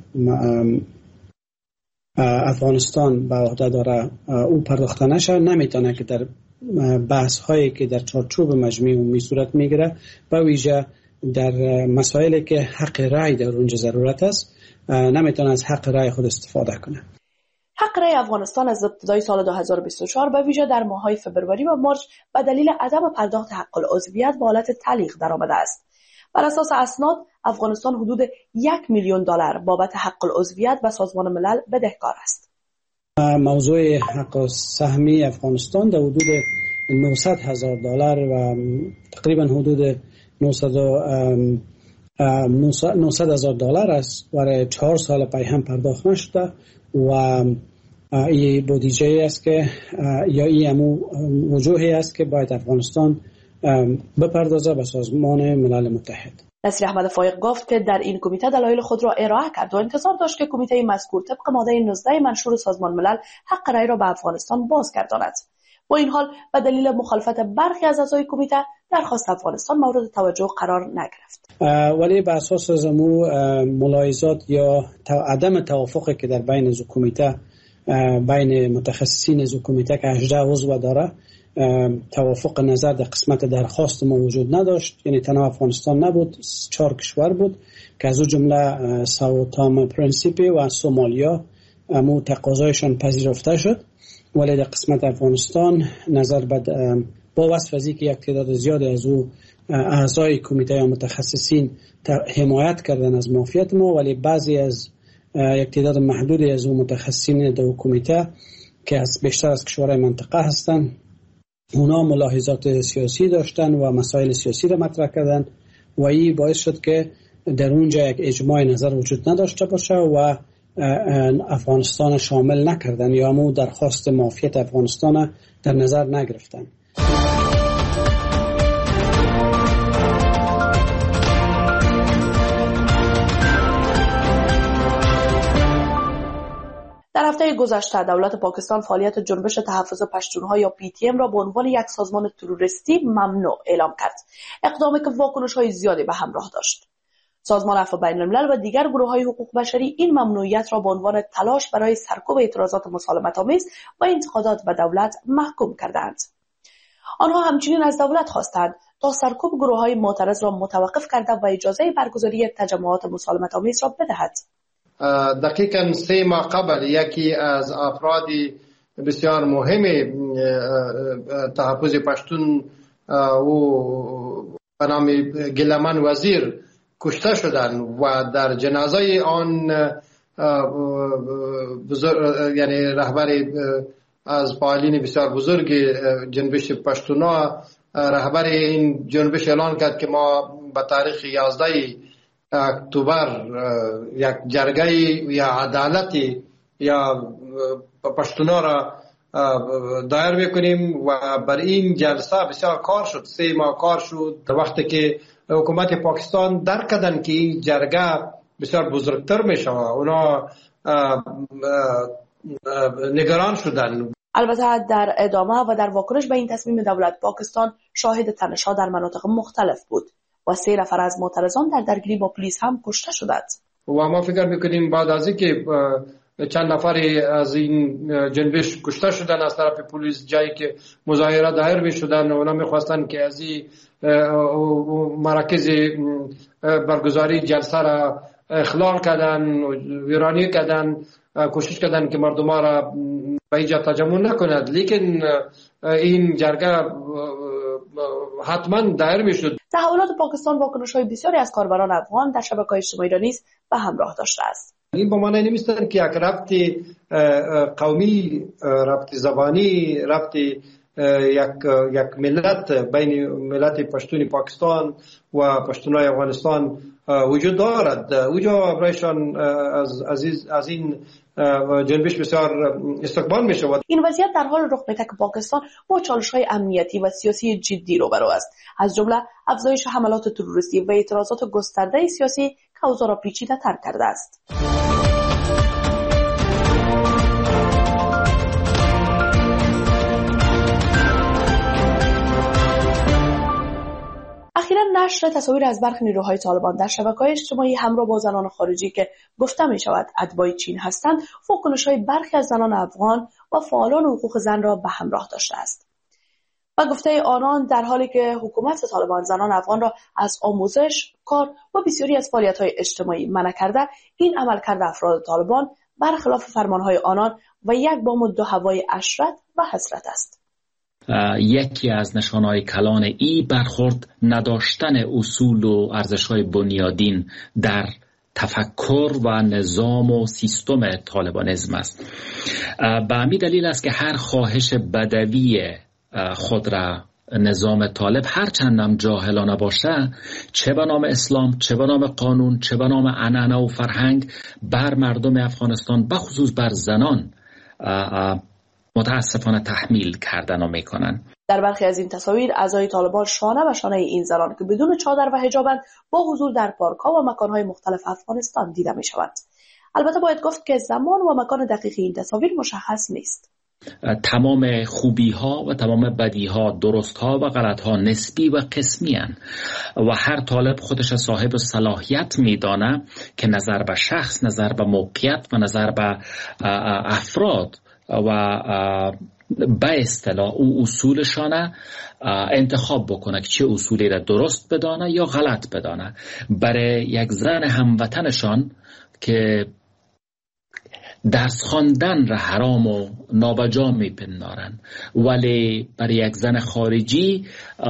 افغانستان به عهده داره او پرداخته نشه، نمیتونه که در بحث هایی که در چارچوب مجمع عمومی صورت میگیره و ویژه در مسائلی که حق رای در اونجا ضرورت است نمیتونه از حق رای خود استفاده کنه. حق رای افغانستان از ابتدای سال 2024 به ویژه در ماه‌های فوریه و مارس به دلیل عدم پرداخت حق العضویت به حالت تعلیق درآمده است. بر اساس اسناد افغانستان حدود $1,000,000 بابت حق العضویت به سازمان ملل بدهکار است. موضوع حق سهمی افغانستان در حدود $900,000 و تقریبا حدود $900,000 است و 4 سال پیهم پرداخت نشده و این بودجه است که یا این وجوهی است که باید افغانستان بپردازه به سازمان ملل متحد. نصیر احمد فایق گفت که در این کمیته دلایل خود را ارائه کرد و انتظار داشت که کمیته مذکور طبق ماده 19 منشور سازمان ملل حق رای را به افغانستان بازگرداند. با این حال به دلیل مخالفت برخی از اعضای کمیته درخواست افغانستان مورد توجه قرار نگرفت. ولی بر اساس زمو ملاحظات یا عدم توافقی که در بین کمیته بین متخصصین کمیته که 18 عضو داره، توافق نظر در قسمت درخواست ما وجود نداشت، یعنی تنها افغانستان نبود، 4 کشور بود که از او جمله ساو تام پرنسیپی و سومالیا مو تقاضایشان پذیرفته شد، ولی در قسمت افغانستان نظر با وصف از که یک تعداد زیادی از او اعضای کمیته یا متخصصین حمایت کردن از موافقت ما، ولی بعضی از یک تعداد محدودی از او متخصصین در کمیته که از بیشتر از کشورهای منطقه هستند، اونا ملاحظات سیاسی داشتن و مسائل سیاسی را مطرح کردن و این باعث شد که در اونجا یک اجماع نظر وجود نداشته باشه و افغانستان شامل نکردن یا همون درخواست معافیت افغانستان در نظر نگرفتن. در هفته گذشته دولت پاکستان فعالیت جنبش تحفظ پشتونها یا PTM را به عنوان یک سازمان تروریستی ممنوع اعلام کرد، اقدامی که واکنش‌های زیادی به همراه داشت. سازمان عفو بین‌الملل و دیگر گروه‌های حقوق بشری این ممنوعیت را به عنوان تلاش برای سرکوب اعتراضات مسالمت‌آمیز و انتقادات به دولت محکوم کردند. آنها همچنین از دولت خواستند تا سرکوب گروه‌های معترض را متوقف کرده و اجازه برگزاری تجمعات مسالمت‌آمیز را بدهد. دقیقاً 3 ماه قبل یکی از افراد بسیار مهم تحفظ پشتون و به نام گلمن وزیر کشته شدند و در جنازه آن یعنی رهبر از فعالین بسیار بزرگ جنبش پشتونا رهبر این جنبش اعلان کرد که ما به تاریخ 11 اکتبر یک جرگه یا عدالتی یا پشتونا را دایر میکنیم و بر این جلسه بسیار کار شد، 3 ماه کار شد. در وقتی که حکومت پاکستان درک کردن که این جرگه بسیار بزرگتر میشه، اونا نگران شدن. البته در ادامه و در واکنش به این تصمیم دولت پاکستان شاهد تنش‌ها در مناطق مختلف بود و 3 نفر از معترضان در درگیری با پلیس هم کشته شدند. و ما فکر می‌کنیم بعد از اینکه چند نفری از این جنبش کشته شدن از طرف پلیس، جایی که مظاهره دایر می‌شدن و اونا می‌خواستن که از این مراکز برگزاری جلسه را اخلال کردن و ویرانی کردن، کوشش کردن که مردم را به اینجا تجمع نکند، لیکن این جرگه حتما دایر میشد. تحولات پاکستان واکنش‌های بسیاری از کاربران افغان در شبکه‌های اجتماعی را نیز به همراه داشته است. این به معنی نمی‌استند که یک ربط قومی، ربط زبانی، ربط یک ملت بین ملت پشتون پاکستان و پشتونای افغانستان وجود دارد. اوجا برایشان از این جنبش بسیار استقبال می شود. این وضعیت در حال رخ می‌دهد که پاکستان با چالش‌های امنیتی و سیاسی جدی روبرو است، از جمله افزایش حملات تروریستی و اعتراضات گسترده سیاسی که اوضاع را پیچیده‌تر کرده است. اخیراً نشر تصاویر از برخی نیروهای طالبان در شبکه‌های اجتماعی همراه با زنان خارجی که گفته می‌شود اتباع چین هستند، واکنش‌های برخی از زنان افغان و فعالان حقوق زن را به همراه داشته است. و گفته آنان در حالی که حکومت طالبان زنان افغان را از آموزش، کار و بسیاری از فعالیت‌های اجتماعی منع کرده، این عملکرد افراد طالبان برخلاف فرمان‌های آنان و یک بام و 2 هوای عشرت و حسرت است. یکی از نشانه‌های کلان این برخورد نداشتن اصول و ارزش‌های بنیادین در تفکر و نظام و سیستم طالبانیسم است. به همین دلیل است که هر خواهش بدوی خود را نظام طالب هرچندم جاهلانه باشه، چه به نام اسلام، چه به نام قانون، چه به نام عنعنه و فرهنگ، بر مردم افغانستان بخصوص بر زنان متاسفانه تحمیل کردن و میکنن. در برخی از این تصاویر اعضای طالبان شانه به شانه این زنان که بدون چادر و حجابند با حضور در پارک‌ها و مکان‌های مختلف افغانستان دیده می‌شوند. البته باید گفت که زمان و مکان دقیق این تصاویر مشخص نیست. تمام خوبی‌ها و تمام بدی‌ها، درست‌ها و غلط‌ها نسبی و قسمی هستند و هر طالب خودش صاحب صلاحیت می‌دانه که نظر به شخص، نظر به موقعیت و نظر به افراد و به اصطلاح او اصولشانه انتخاب بکنه که چه اصولی را درست بدانه یا غلط بدانه. برای یک زن هموطنشان که درس خواندن را حرام و نابجا میپندارن، ولی برای یک زن خارجی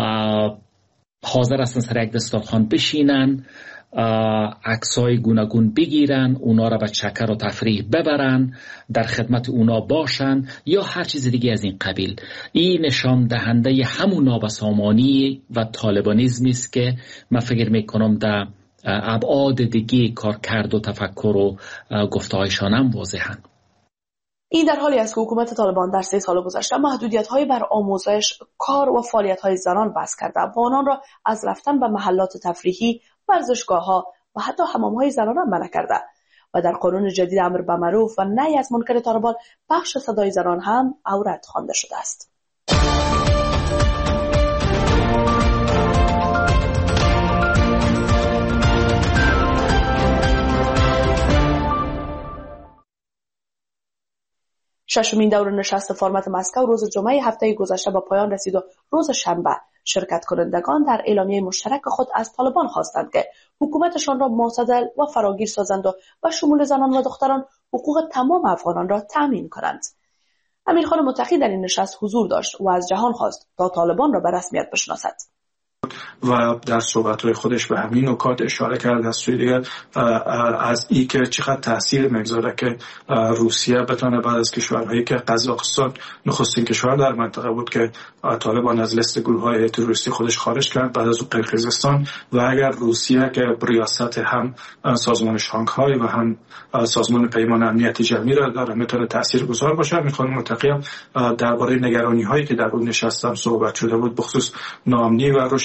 حاضر هستن سر یک دسترخوان بشینن، عکسای گوناگون بگیرن، اونا را به چکر و تفریح ببرن، در خدمت اونا باشن یا هر چیز دیگه از این قبیل. این نشان دهنده همون نابسامانی و طالبانیزمی است که من فکر میکنم در ابعاد دیگه کار کرد و تفکر و گفته‌هایشان هم واضحن. این در حالی است که حکومت طالبان در 3 سال گذشته محدودیت‌های بر آموزش، کار و فعالیت‌های زنان وضع کرده و آنان را از رفتن به محلات تفریحی، ورزشگاه‌ها و حتی حمام‌های زنانه منع کرده و در قانون جدید امر به معروف و نهی از منکر طالبان بخش صدای زنان هم عورت خوانده شده است. ششمین دور نشست فرمت مسکو روز جمعه هفته گذشته به پایان رسید و روز شنبه شرکت کنندگان در اعلامیه مشترک خود از طالبان خواستند که حکومتشان را معتدل و فراگیر سازند و با شمول زنان و دختران حقوق تمام افغانان را تأمین کنند. امیرخان متقی در این نشست حضور داشت و از جهان خواست تا طالبان را به رسمیت بشناسد. و در صحبت‌های خودش به همین نکات اشاره کرد. از سوی دیگر از این که چقدر تاثیر میگذاره که روسیه بتونه بعد از کشورهایی که قزاقستان نخستین کشور در منطقه بود که طالبان از لیست گروه‌های تروریستی خودش خارج کرد، بعد از اون قرقیزستان، و اگر روسیه که ریاست هم سازمان شانگهای و هم سازمان پیمان امنیت جمعی را داره میتونه تاثیرگذار باشه. میخوام متقیم درباره نگرانی‌هایی که در اون نشست هم صحبت شده بود بخصوص ناامنی و رشد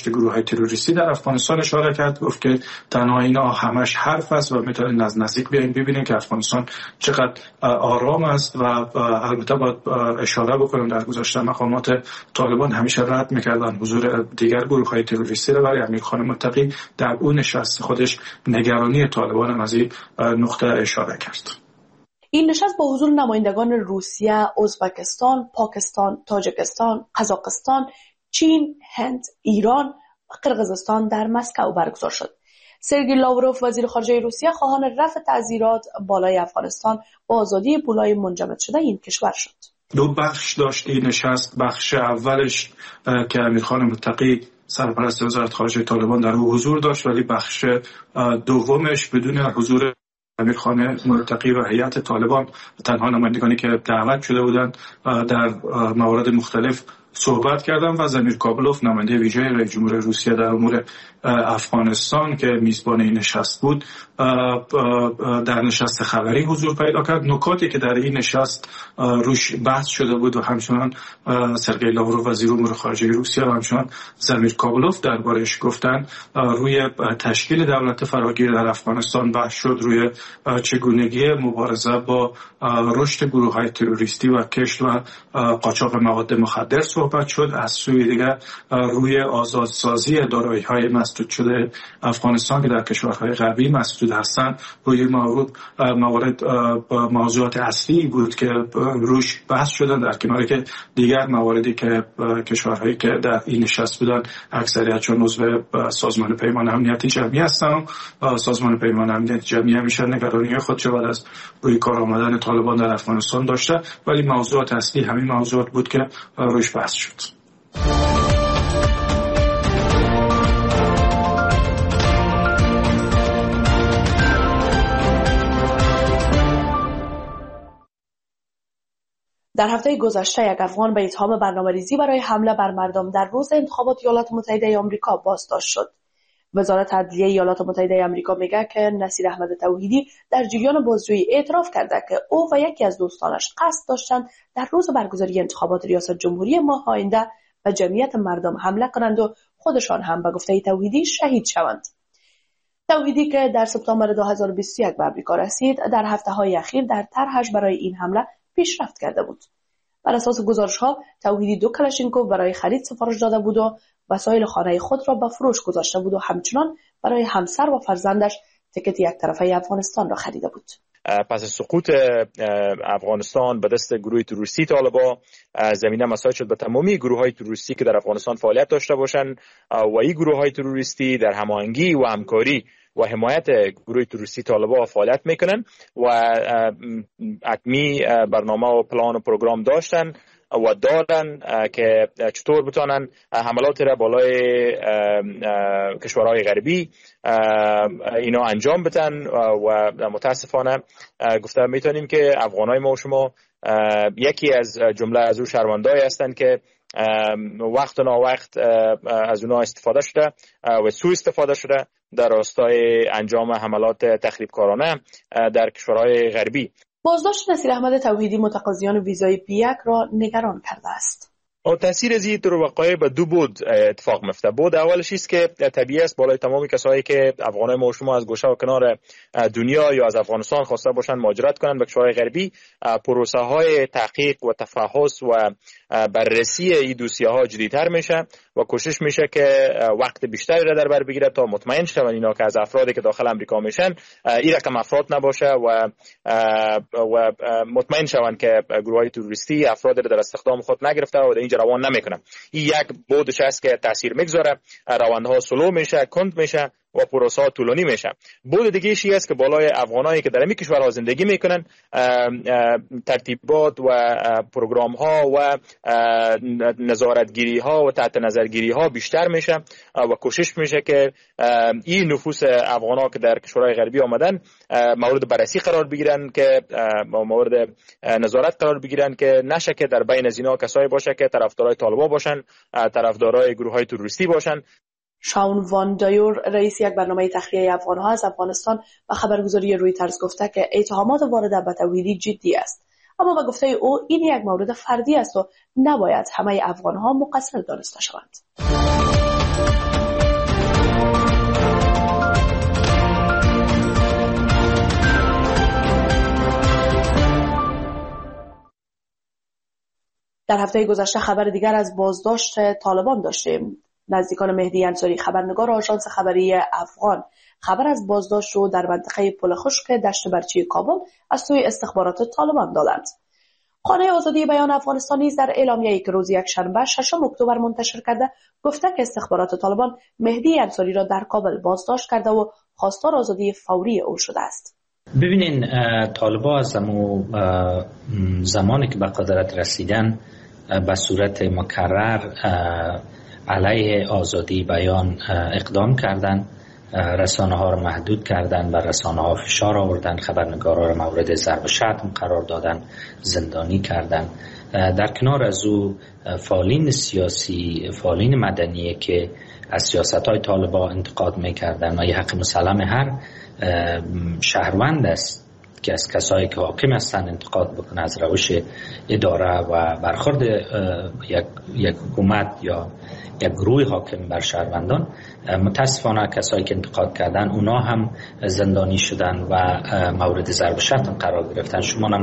رشد گروه‌های تروریستی در افغانستان اشاره کرد. گفت که تنها اینا همش حرف است و میتونید از نزدیک بیاین ببینید که افغانستان چقدر آرام است. و البته باید اشاره بکنم در گذشته مقامات طالبان همیشه رد میکردن حضور دیگر گروه‌های تروریستی را، ولی امیرخان متقی در اون نشست خودش نگرانی طالبان از این نقطه اشاره کرد. این نشست با حضور نمایندگان روسیه، ازبکستان، پاکستان، تاجیکستان، قزاقستان، چین، هند، ایران و قرقیزستان در مسکو برگزار شد. سرگئی لاوروف وزیر خارجه روسیه خواهان رفع تعزیرات بالای افغانستان با آزادی پولای منجمد شده این کشور شد. دو بخش داشت این نشست. بخش اولش که امیرخان متقی سرپرست وزارت خارجه طالبان در او حضور داشت، ولی بخش دومش بدون حضور امیرخان متقی و هیئت طالبان، تنها نمایندگانی که دعوت شده بودند در موارد مختلف صحبت کردم. و زمیر کابلوف نماینده ویژه رئیس جمهور روسیه در امور افغانستان که میزبان این نشست بود در نشست خبری حضور پیدا کرد. نکاتی که در این نشست روش بحث شده بود و همچنان سرگئی لاوروف وزیر امور خارجه روسیه و همچنان زمیر کابلوف دربارش گفتن، روی تشکیل دولت فراگیر در افغانستان بحث شد، روی چگونگی مبارزه با رشد گروه‌های تروریستی و کشت و قاچاق مواد مخدر صحبت شد. از سوی دیگر روی آزادسازی دارایی‌های مسدود شده افغانستان که در کشورهای غربی مسدود هستند، روی موضوعات اصلی بود که روش بحث شدن، در کناری که دیگر مواردی که کشورهایی که در این نشست بودن اکثریتشون عضو سازمان پیمان امنیت جمعی هستند. سازمان پیمان امنیت جمعی همیشه نگرانی خودش بعد از روی کار آمدن طالبان در افغانستان داشته، ولی موضوعات اصلی همین موضوعات بود که روش بحث شد. در هفته گذشته یک افغان به اتهام برنامه‌ریزی برای حمله بر مردم در روز انتخابات ایالات متحده آمریکا بازداشت شد. وزارت عدلیه ایالات متحده آمریکا میگه که نصیر احمد توحیدی در جریان بازجویی اعتراف کرده که او و یکی از دوستانش قصد داشتند در روز برگزاری انتخابات ریاست جمهوری ماه آینده به جمعیت مردم حمله کنند و خودشان هم به گفته توحیدی شهید شوند. توحیدی که در سپتامبر 2021 به آمریکا رسید، در هفته‌های اخیر در طرحش برای این حمله پیشرفت کرده بود. بر اساس گزارش‌ها توحیدی 2 کلاشینکوف برای خرید سفارش داده بود و وسایل خانه خود را به فروش گذاشته بود و همچنان برای همسر و فرزندش تکت یک طرفه افغانستان را خریده بود. پس از سقوط افغانستان به دست گروه تروریستی طالبان، زمینه مساعد شد به تمامی گروه‌های تروریستی که در افغانستان فعالیت داشته باشند و این گروه‌های تروریستی در هماهنگی و همکاری و حمایت گروه تروریستی طالبان فعالیت میکنن و حتمی برنامه و پلان و پروگرام داشتن و دارن که چطور بتونن حملات را بالای کشورهای غربی اینا انجام بدن. و متاسفانه گفته میتونیم که افغانای ما و شما یکی از جمله از او شرمنده‌ای هستند که وقت و ناوقت از اونها استفاده شده و سوء استفاده شده در راستای انجام حملات تخریبکارانه در کشورهای غربی. بازداشت نصیر احمد توحیدی متقاضیان ویزای P1 را نگران کرده است. تاثیر از این وقایع به دو بود اتفاق میفته. بود اولش است که طبیعی است بالای تمامی کسایی که افغانای ما و شما از گوشه و کنار دنیا یا از افغانستان خواسته باشن مهاجرت کنن به کشورهای غربی، پروسه های تحقیق و تفحص و بررسی این دوسیه ها جدی‌تر میشه و کوشش میشه که وقت بیشتری را در بر بگیره تا مطمئن شون اینا که از افرادی که داخل امریکا میشن این رقم افراد نباشه و مطمئن شون که گروه‌های تروریستی افراد را در استخدام خود نگرفته و اینجا روان نمیکنن. این یک بودش است که تاثیر میگذاره، روندها سلو میشه، کند میشه و پروسه ها طولانی میشه. بود دیگه ایشی است که بالای افغانایی که در این کشورها زندگی میکنن ترتیبات و پروگرام ها و نظارتگیری ها و تحت نظرگیری ها بیشتر میشه و کوشش میشه که این نفوس افغانا که در کشورهای غربی آمدن مورد بررسی قرار بگیرن، که مورد نظارت قرار بگیرن، که نشه که در بین از اینا کسایی باشه که طرفدارای طالبان باشن، طرفدارای گروه‌های تروریستی باشن. شاون وان دایور رئیس یک برنامه تخلیه افغان‌ها از افغانستان و خبرگزاری رویترز گفته که اتهامات وارد به توحیدی جدی است، اما به گفته او این یک مورد فردی است و نباید همه افغان‌ها مقصر دانسته شوند. در هفته گذشته خبر دیگر از بازداشت طالبان داشتیم. نزدیکان مهدی انصاری، خبرنگار آژانس خبری افغان، خبر از بازداشت رو در منطقه پل خشک دشت برچی کابل از سوی استخبارات طالبان دادند. خانه آزادی بیان افغانستان نیز در اعلامیه‌ای که روز یکشنبه 6 اکتبر منتشر کرده گفته که استخبارات طالبان مهدی انصاری را در کابل بازداشت کرده و خواستار آزادی فوری او شده است. ببینین، طالبان از زمانی که به قدرت رسیدن به صورت مکرر علیه آزادی بیان اقدام کردند، رسانه ها را محدود کردند، بر رسانه ها فشار آوردند، خبرنگارا را مورد ضرب شتم قرار دادند، زندانی کردند. در کنار از او فعالین سیاسی، فعالین مدنی که از سیاست‌های طالبان انتقاد می‌کردند، و حق مسلم هر شهروند است که از کسایی که حاکم هستند انتقاد بکنه از روش اداره و برخورد یک حکومت یا یک گروه حاکم بر شهروندان. متاسفانه کسایی که انتقاد کردن اونا هم زندانی شدن و مورد ضرب شتم قرار گرفتن.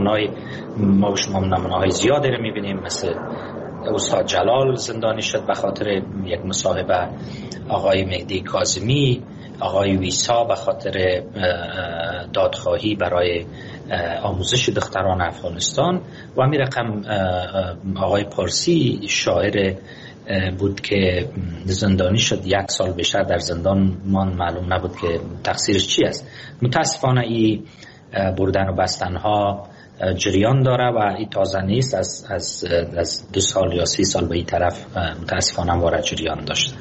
ما شما نمونه‌های زیادی رو می‌بینیم، مثل استاد جلال زندانی شد به خاطر یک مصاحبه، آقای مهدی کاظمی، آقای ویسا به خاطر دادخواهی برای آموزش دختران افغانستان، و همین رقم آقای پارسی شاعر بود که زندانی شد، 1 سال بیشتر در زندان مان، معلوم نبود که تقصیرش چی است. متاسفانه این بردن و بستن ها جریان داره و این تازه نیست، از 2 سال یا 3 سال به این طرف متاسفانه وارد جریان داشته.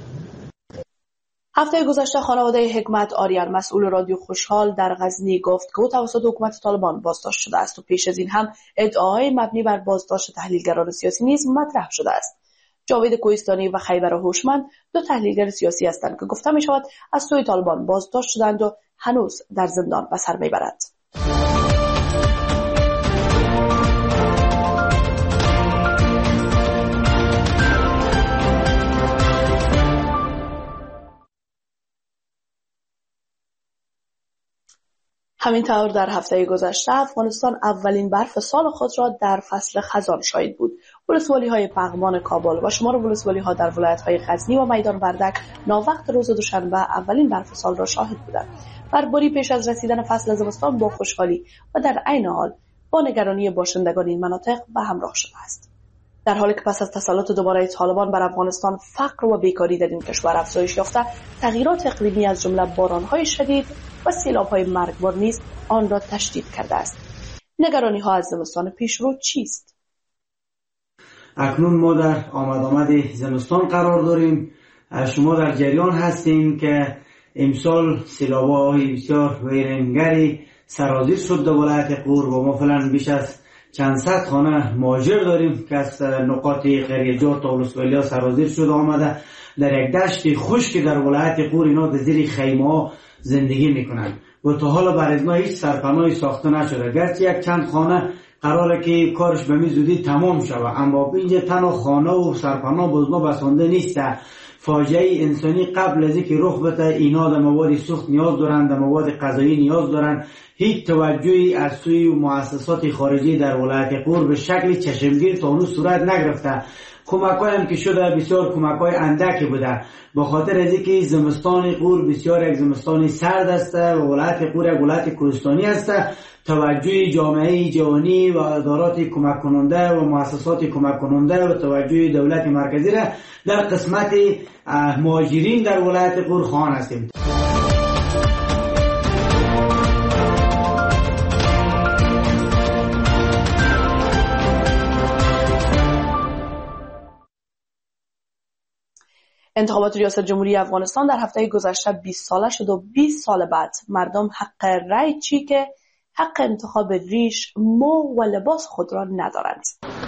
هفته گذشته خانواده حکمت آریان، مسئول رادیو خوشحال در غزنی، گفت که او توسط حکومت طالبان بازداشت شده است و پیش از این هم ادعاهای مبنی بر بازداشت تحلیلگران سیاسی نیز مطرح شده است. جاوید کوهستانی و خیبر هوشمند 2 تحلیلگر سیاسی هستند که گفته می شود از سوی طالبان بازداشت شدند و هنوز در زندان به سر میبرند. همینطور در هفته گذشته افغانستان اولین برف سال خود را در فصل خزان شاهد بود. ولسوالی‌های پغمان کابل و شمار ولسوالی‌ها در ولایت‌های غزنی و میدان وردک ناوقت روز دوشنبه اولین برف سال را شاهد بودند. برفباری پیش از رسیدن فصل زمستان با خوشحالی و در عین حال با نگرانی باشندگان این مناطق به همراه شده است. در حالی که پس از تسلط دوباره طالبان بر افغانستان فقر و بیکاری در این کشور افزایش یافته، تغییرات اقلیمی از جمله باران‌های شدید و سیلاب‌های مرگبار نیز آن را تشدید کرده است. نگرانی‌ها از زمستان پیشرو چیست؟ اکنون ما در آمد زمستان قرار داریم. شما در جریان هستیم که امسال سیلاب‌های بسیار ویرانگری سرازیر شد در ولایت غور و ما فعلا بیش از چند صد خانه مهاجر داریم که از نقاط قریه‌جات تا ولسوالی‌ها سرازیر شده آمده. در یک دشت خشک در ولایت غور اینا در زیر خیمه‌ها زندگی میکنند و تا حالا بر ازنا هیچ سرپناهی ساخته نشده، گرچه یک چند خانه قراره که کارش به می زودی تمام شود، اما اینجا تنها خانه و سرپناه بزنا بسانده نیست. فاجعه انسانی قبل از اینکه رخ بده، اینا در مواد سوخت نیاز دارند، در مواد غذایی نیاز دارند. هیچ توجهی از سوی مؤسسات خارجی در ولایت غور به شکل چشمگیر تا اون صورت نگرفته. کمک‌های هم که شده بسیار کمک‌های اندکی بوده، به خاطر از اینکه زمستان غور بسیار یک زمستان سرد است و ولایت غور یک ولایت کوهستانی است. توجه جامعه جهانی و ادارات کمک کننده و مؤسسات کمک کننده و توجه دولت مرکزی را در قسمت مهاجرین در ولایت غور خواهان هستیم. انتخابات ریاست جمهوری افغانستان در هفته گذشته 20 ساله شد و 20 سال بعد مردم حق رأی چی که حق انتخاب ریش، مو و لباس خود را ندارند.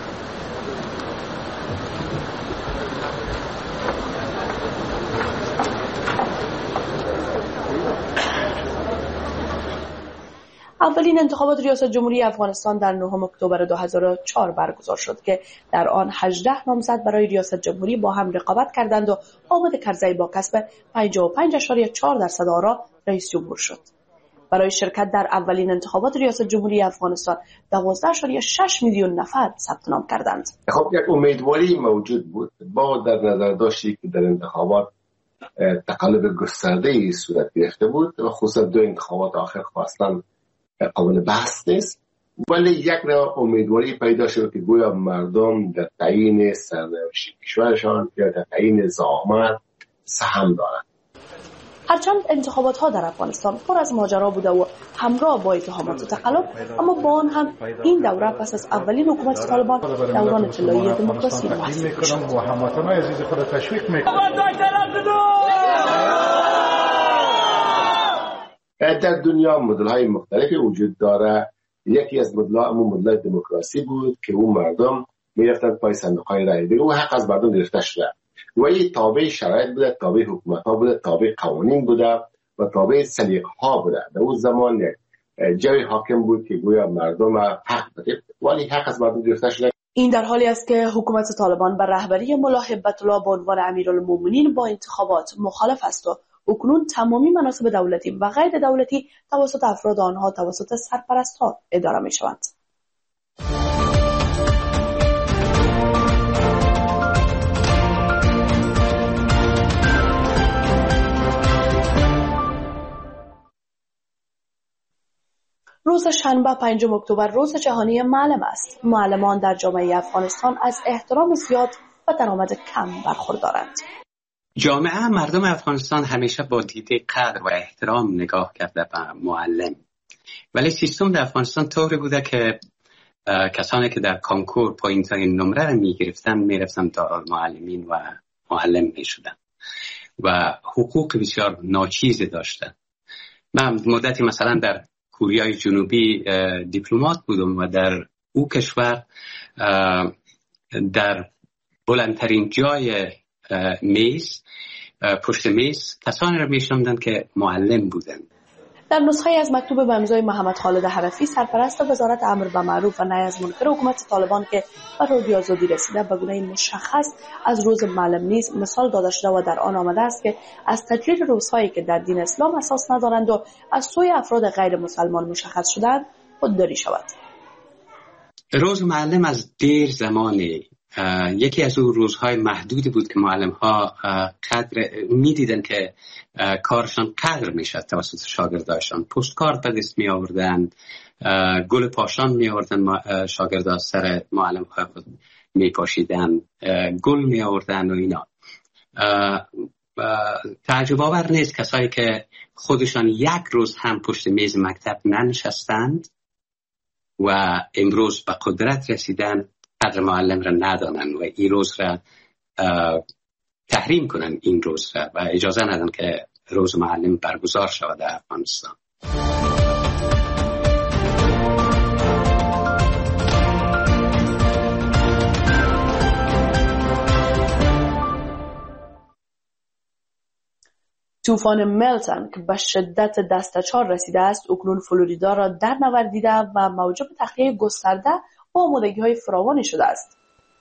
اولین انتخابات ریاست جمهوری افغانستان در 9 اکتبر 2004 برگزار شد که در آن 18 نامزد برای ریاست جمهوری با هم رقابت کردند و حامد کرزی با کسب 55.4% آرا رئیس جمهور شد. برای شرکت در اولین انتخابات ریاست جمهوری افغانستان 12.6 میلیون نفر ثبت نام کردند. خب یک امیدواری موجود بود با در نظر داشتی که در انتخابات تقلب گسترده‌ای صورت گرفته بود و خصوصا دو انتخابات آخر خواستن قابل بحث نیست، ولی یک نوع امیدواری پیدا شد که گویا مردم در تعیین سرنوشت کشورشان یا در تعیین زعامت سهم دارند. هرچند انتخابات ها در افغانستان پر از ماجرا بوده و همراه با اتهامات و تقلب، اما با آن هم این دوره پس از اولین حکومت طالبان دوران طلایی دموکراسی محسوب شد. در دنیا مدل‌های مختلفی وجود داره. یکی از مدل‌ها مدل دموکراسی بود که اون مردم میرفتن پای صندوق‌های رای دیگه و حق از مردم گرفته شده و این تابع شرایط بوده، تابع حکومت‌ها بوده، تابع قوانین بوده و تابع سلیقه‌ها بوده. در اون زمان جای حاکم بود که گویا مردم حق بده ولی حق از مردم گرفته شده. این در حالی است که حکومت طالبان بر رهبری ملا هیبت الله به عنوان امیرالمومنین با انتخابات مخالف است و اکنون تمامی مناصب دولتی و غیر دولتی توسط افراد آنها توسط سرپرست‌ها اداره می‌شوند. روز شنبه 5 اکتبر روز جهانی معلم است. معلمان در جامعه افغانستان از احترام زیاد و درآمد کم برخوردارند. جامعه مردم افغانستان همیشه با دیده قدر و احترام نگاه کرده به معلم، ولی سیستم در افغانستان طوری بوده که کسانی که در کنکور پایین‌ترین نمره را می‌گرفتن می‌رفتن دارالمعلمین و معلم می‌شدن و حقوق بسیار ناچیزی داشتن. من مدتی مثلا در کوریای جنوبی دیپلمات بودم و در او کشور در بلندترین جای میز، پشت میز کسانی را میشناختند که معلم بودند. در نسخه از مکتوب به امضای محمد خالد حرفی، سرپرست وزارت امر به معروف و نهی از منکر حکومت طالبان که به رادیو آزادی رسیده به گونه مشخص از روز معلم نیز مثال داده شده و در آن آمده است که از تجلیل روزهایی که در دین اسلام اساس ندارند و از سوی افراد غیر مسلمان مشخص شدند خودداری شود. روز معلم از دیر زمانی یکی از اون روزهای محدودی بود که معلم‌ها قدر می‌دیدن که کارشان قدر میشه توسط شاگرداشان. پستکارت به دست می آوردن، گل پاشان می آوردن، شاگردان سر معلم‌های خود می پاشیدن، گل می آوردن و اینا. تعجب آور نیست کسایی که خودشان یک روز هم پشت میز مکتب ننشستند و امروز به قدرت رسیدن قدر معلم را ندانند و این روز را تحریم کنند، این روز را، و اجازه ندن که روز معلم برگزار شود در افغانستان. طوفان میلتن که به شدت دسته 4 رسیده است اکنون فلوریدا را در نوردیده و موجب تخلیه گسترده با آمادگی‌های فراوانی شده است.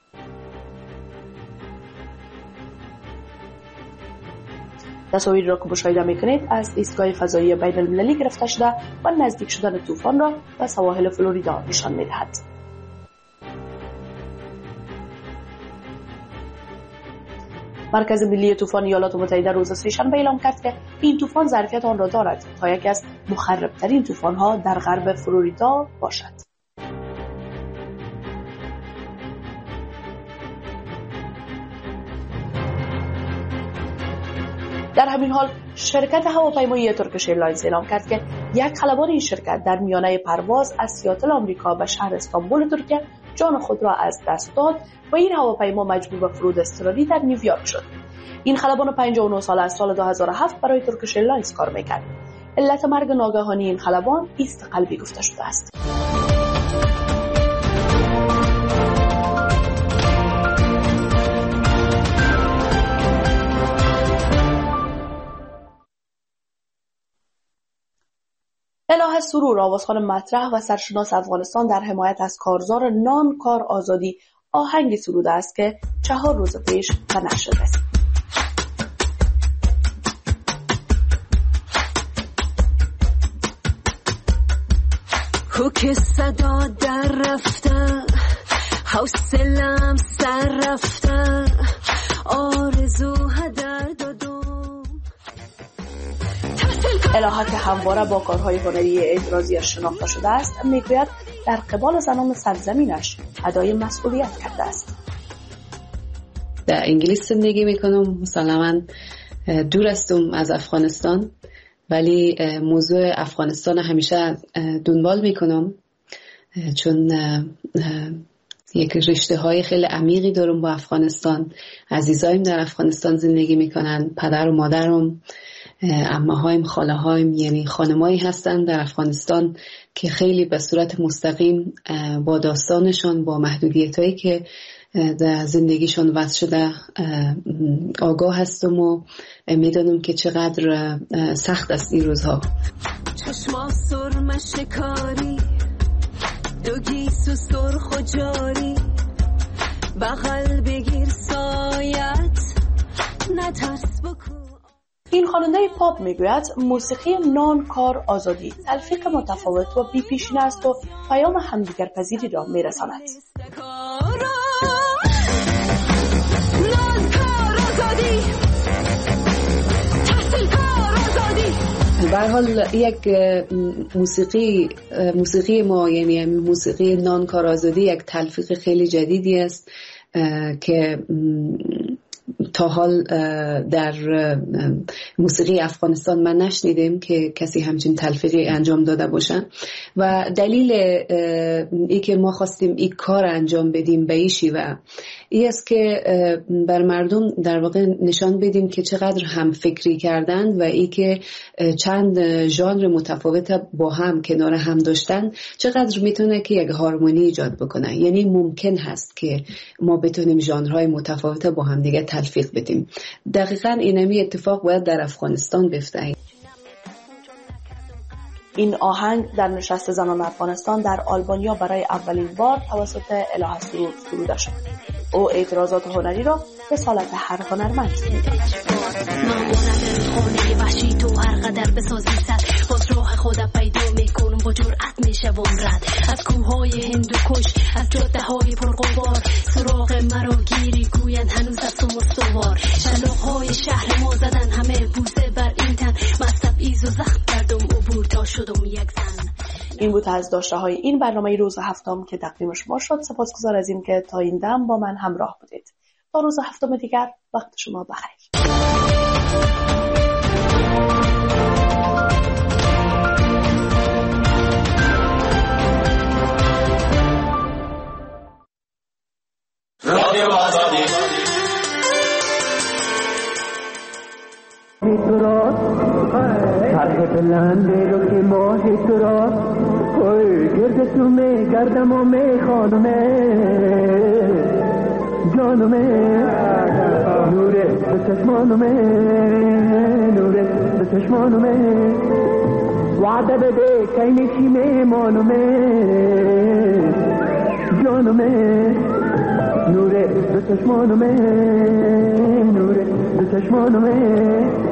تصاویری را که مشاهده می‌کنید از ایستگاه فضایی بین‌المللی گرفته شده و نزدیک شدن طوفان را به سواحل فلوریدا نشان می‌دهد. مرکز ملی طوفان ایالات متحده روز سه‌شنبه اعلام کرد که این طوفان ظرفیت آن را دارد تا یکی از مخرب‌ترین طوفان‌ها در غرب فلوریدا باشد. در همین حال شرکت هواپیمایی ترکیش ایرلاینز اعلام کرد که یک خلبان این شرکت در میانه پرواز از سیاتل آمریکا به شهر استانبول ترکیه جان خود را از دست داد و این هواپیما مجبور به فرود اضطراری در نیویورک شد. این خلبان 59 ساله از سال 2007 برای ترکیش ایرلاینز کار می‌کرد. علت مرگ ناگهانی این خلبان ایست قلبی گفته شده است. اله سرور، آوازخوان مطرح و سرشناس افغانستان، در حمایت از کارزار نان کار آزادی آهنگی سروده است که 4 روز پیش به نشر رسید. تو که صدا در رفته حوصلم سر رفته آرزو هدر دادم. الهه که همواره با کارهای هنری اعتراضیش شناخته شده است میگوید در قبال زنان سرزمینش ادای مسئولیت کرده است. در انگلیس زندگی میکنم، مسلماً دور هستم از افغانستان، ولی موضوع افغانستان همیشه دنبال میکنم چون یک رشته های خیلی عمیقی دارم با افغانستان. عزیزایم در افغانستان زندگی میکنن، پدر و مادرم، عمه‌هایم، خاله‌هایم، یعنی خانمایی هستن در افغانستان که خیلی به صورت مستقیم با داستانشان، با محدودیتایی که در زندگیشان وضع شده آگاه هستم و میدانم که چقدر سخت است این روزها. چشما سرم شکاری دو گیسو سرخ و جاری بغل بگیر سایت نترس بکن. این خواننده پاپ میگوید موسیقی نان کار آزادی، تلفیق متفاوت و بی پیشینه است و پیام همدیگر پذیری را میرساند. به هر حال یک موسیقی ما، یعنی موسیقی نان کار آزادی، یک تلفیق خیلی جدیدی است که تا حال در موسیقی افغانستان من نشنیدم که کسی همچین تلفیقی انجام داده باشن و دلیل ای که ما خواستیم این کار انجام بدیم به این شیوه ای است که بر مردم در واقع نشان بدیم که چقدر هم فکری کردن و ای که چند ژانر متفاوت با هم کنار هم داشتن چقدر میتونه که یک هارمونی ایجاد بکنه. یعنی ممکن هست که ما بتونیم ژانرهای متفاوت با هم دیگه تلفیق بدیم. دقیقاً اینمی اتفاق باید در افغانستان بیفته. این آهنگ در نشست زنان افغانستان در آلبانیا برای اولین بار توسط الهه سرود سروده شد. او اعتراضات هنری را به سالت هر هنرمند خونه وحشی تو هر قدر بسازی سد باز راه خودم پیدا میکنم با جرأت میشوم رد از کوههای هندوکش از جاده های پرغبار سراغ مرا گیری گویند هنوز هستم استوار شلاق های شهر ما زدن همه بوسه بر این تن مصب ایز و زخم کردم عبور تا شدم یک زن. این بود از داشته های این برنامه روز هفتم که تقدیم شما شد. سپاسگزار از این که تا این دم با من همراه بودید. تا روز هفتم دیگر وقت شما بخیر. رادیو آزادی طرح بلنده رو که ماه تو را گرد سومه گردم و می خانومه جانومه نوره به چشمانومه نوره به چشمانومه وعده بده که نیچی میمانومه جانومه نوره به چشمانومه نوره به چشمانومه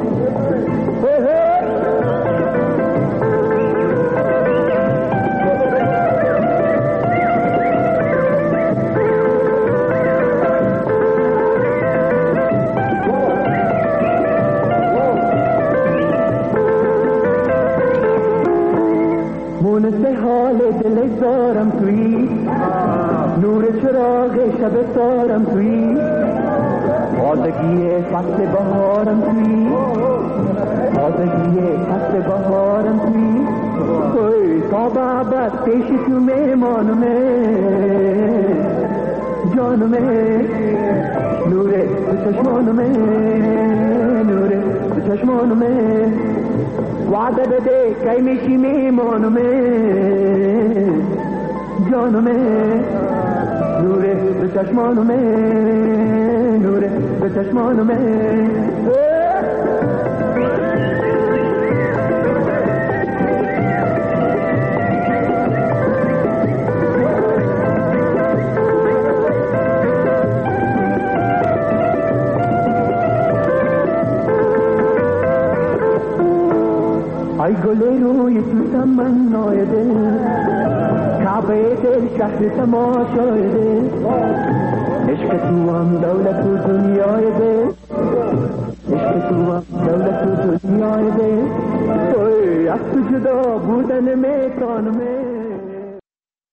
مونس حال دل دارم توی نور چراغ شب سارم توی تازگی فصل بهارم توی تازگی فصل بهارم توی تا بعد پیش تو میمانمه جانمه نوره به چشمانمه نوره به چشمانمه وعده بده که میشی میمانمه جانمه نوره به چشمانمه نوره به چشمانمه ای گل روی تو تمنای دل کافه دل شهر تماشای دل عشق تو هم دولت و دنیای دل عشق تو هم دولت و دنیای دل از تو جدا بودن میتانم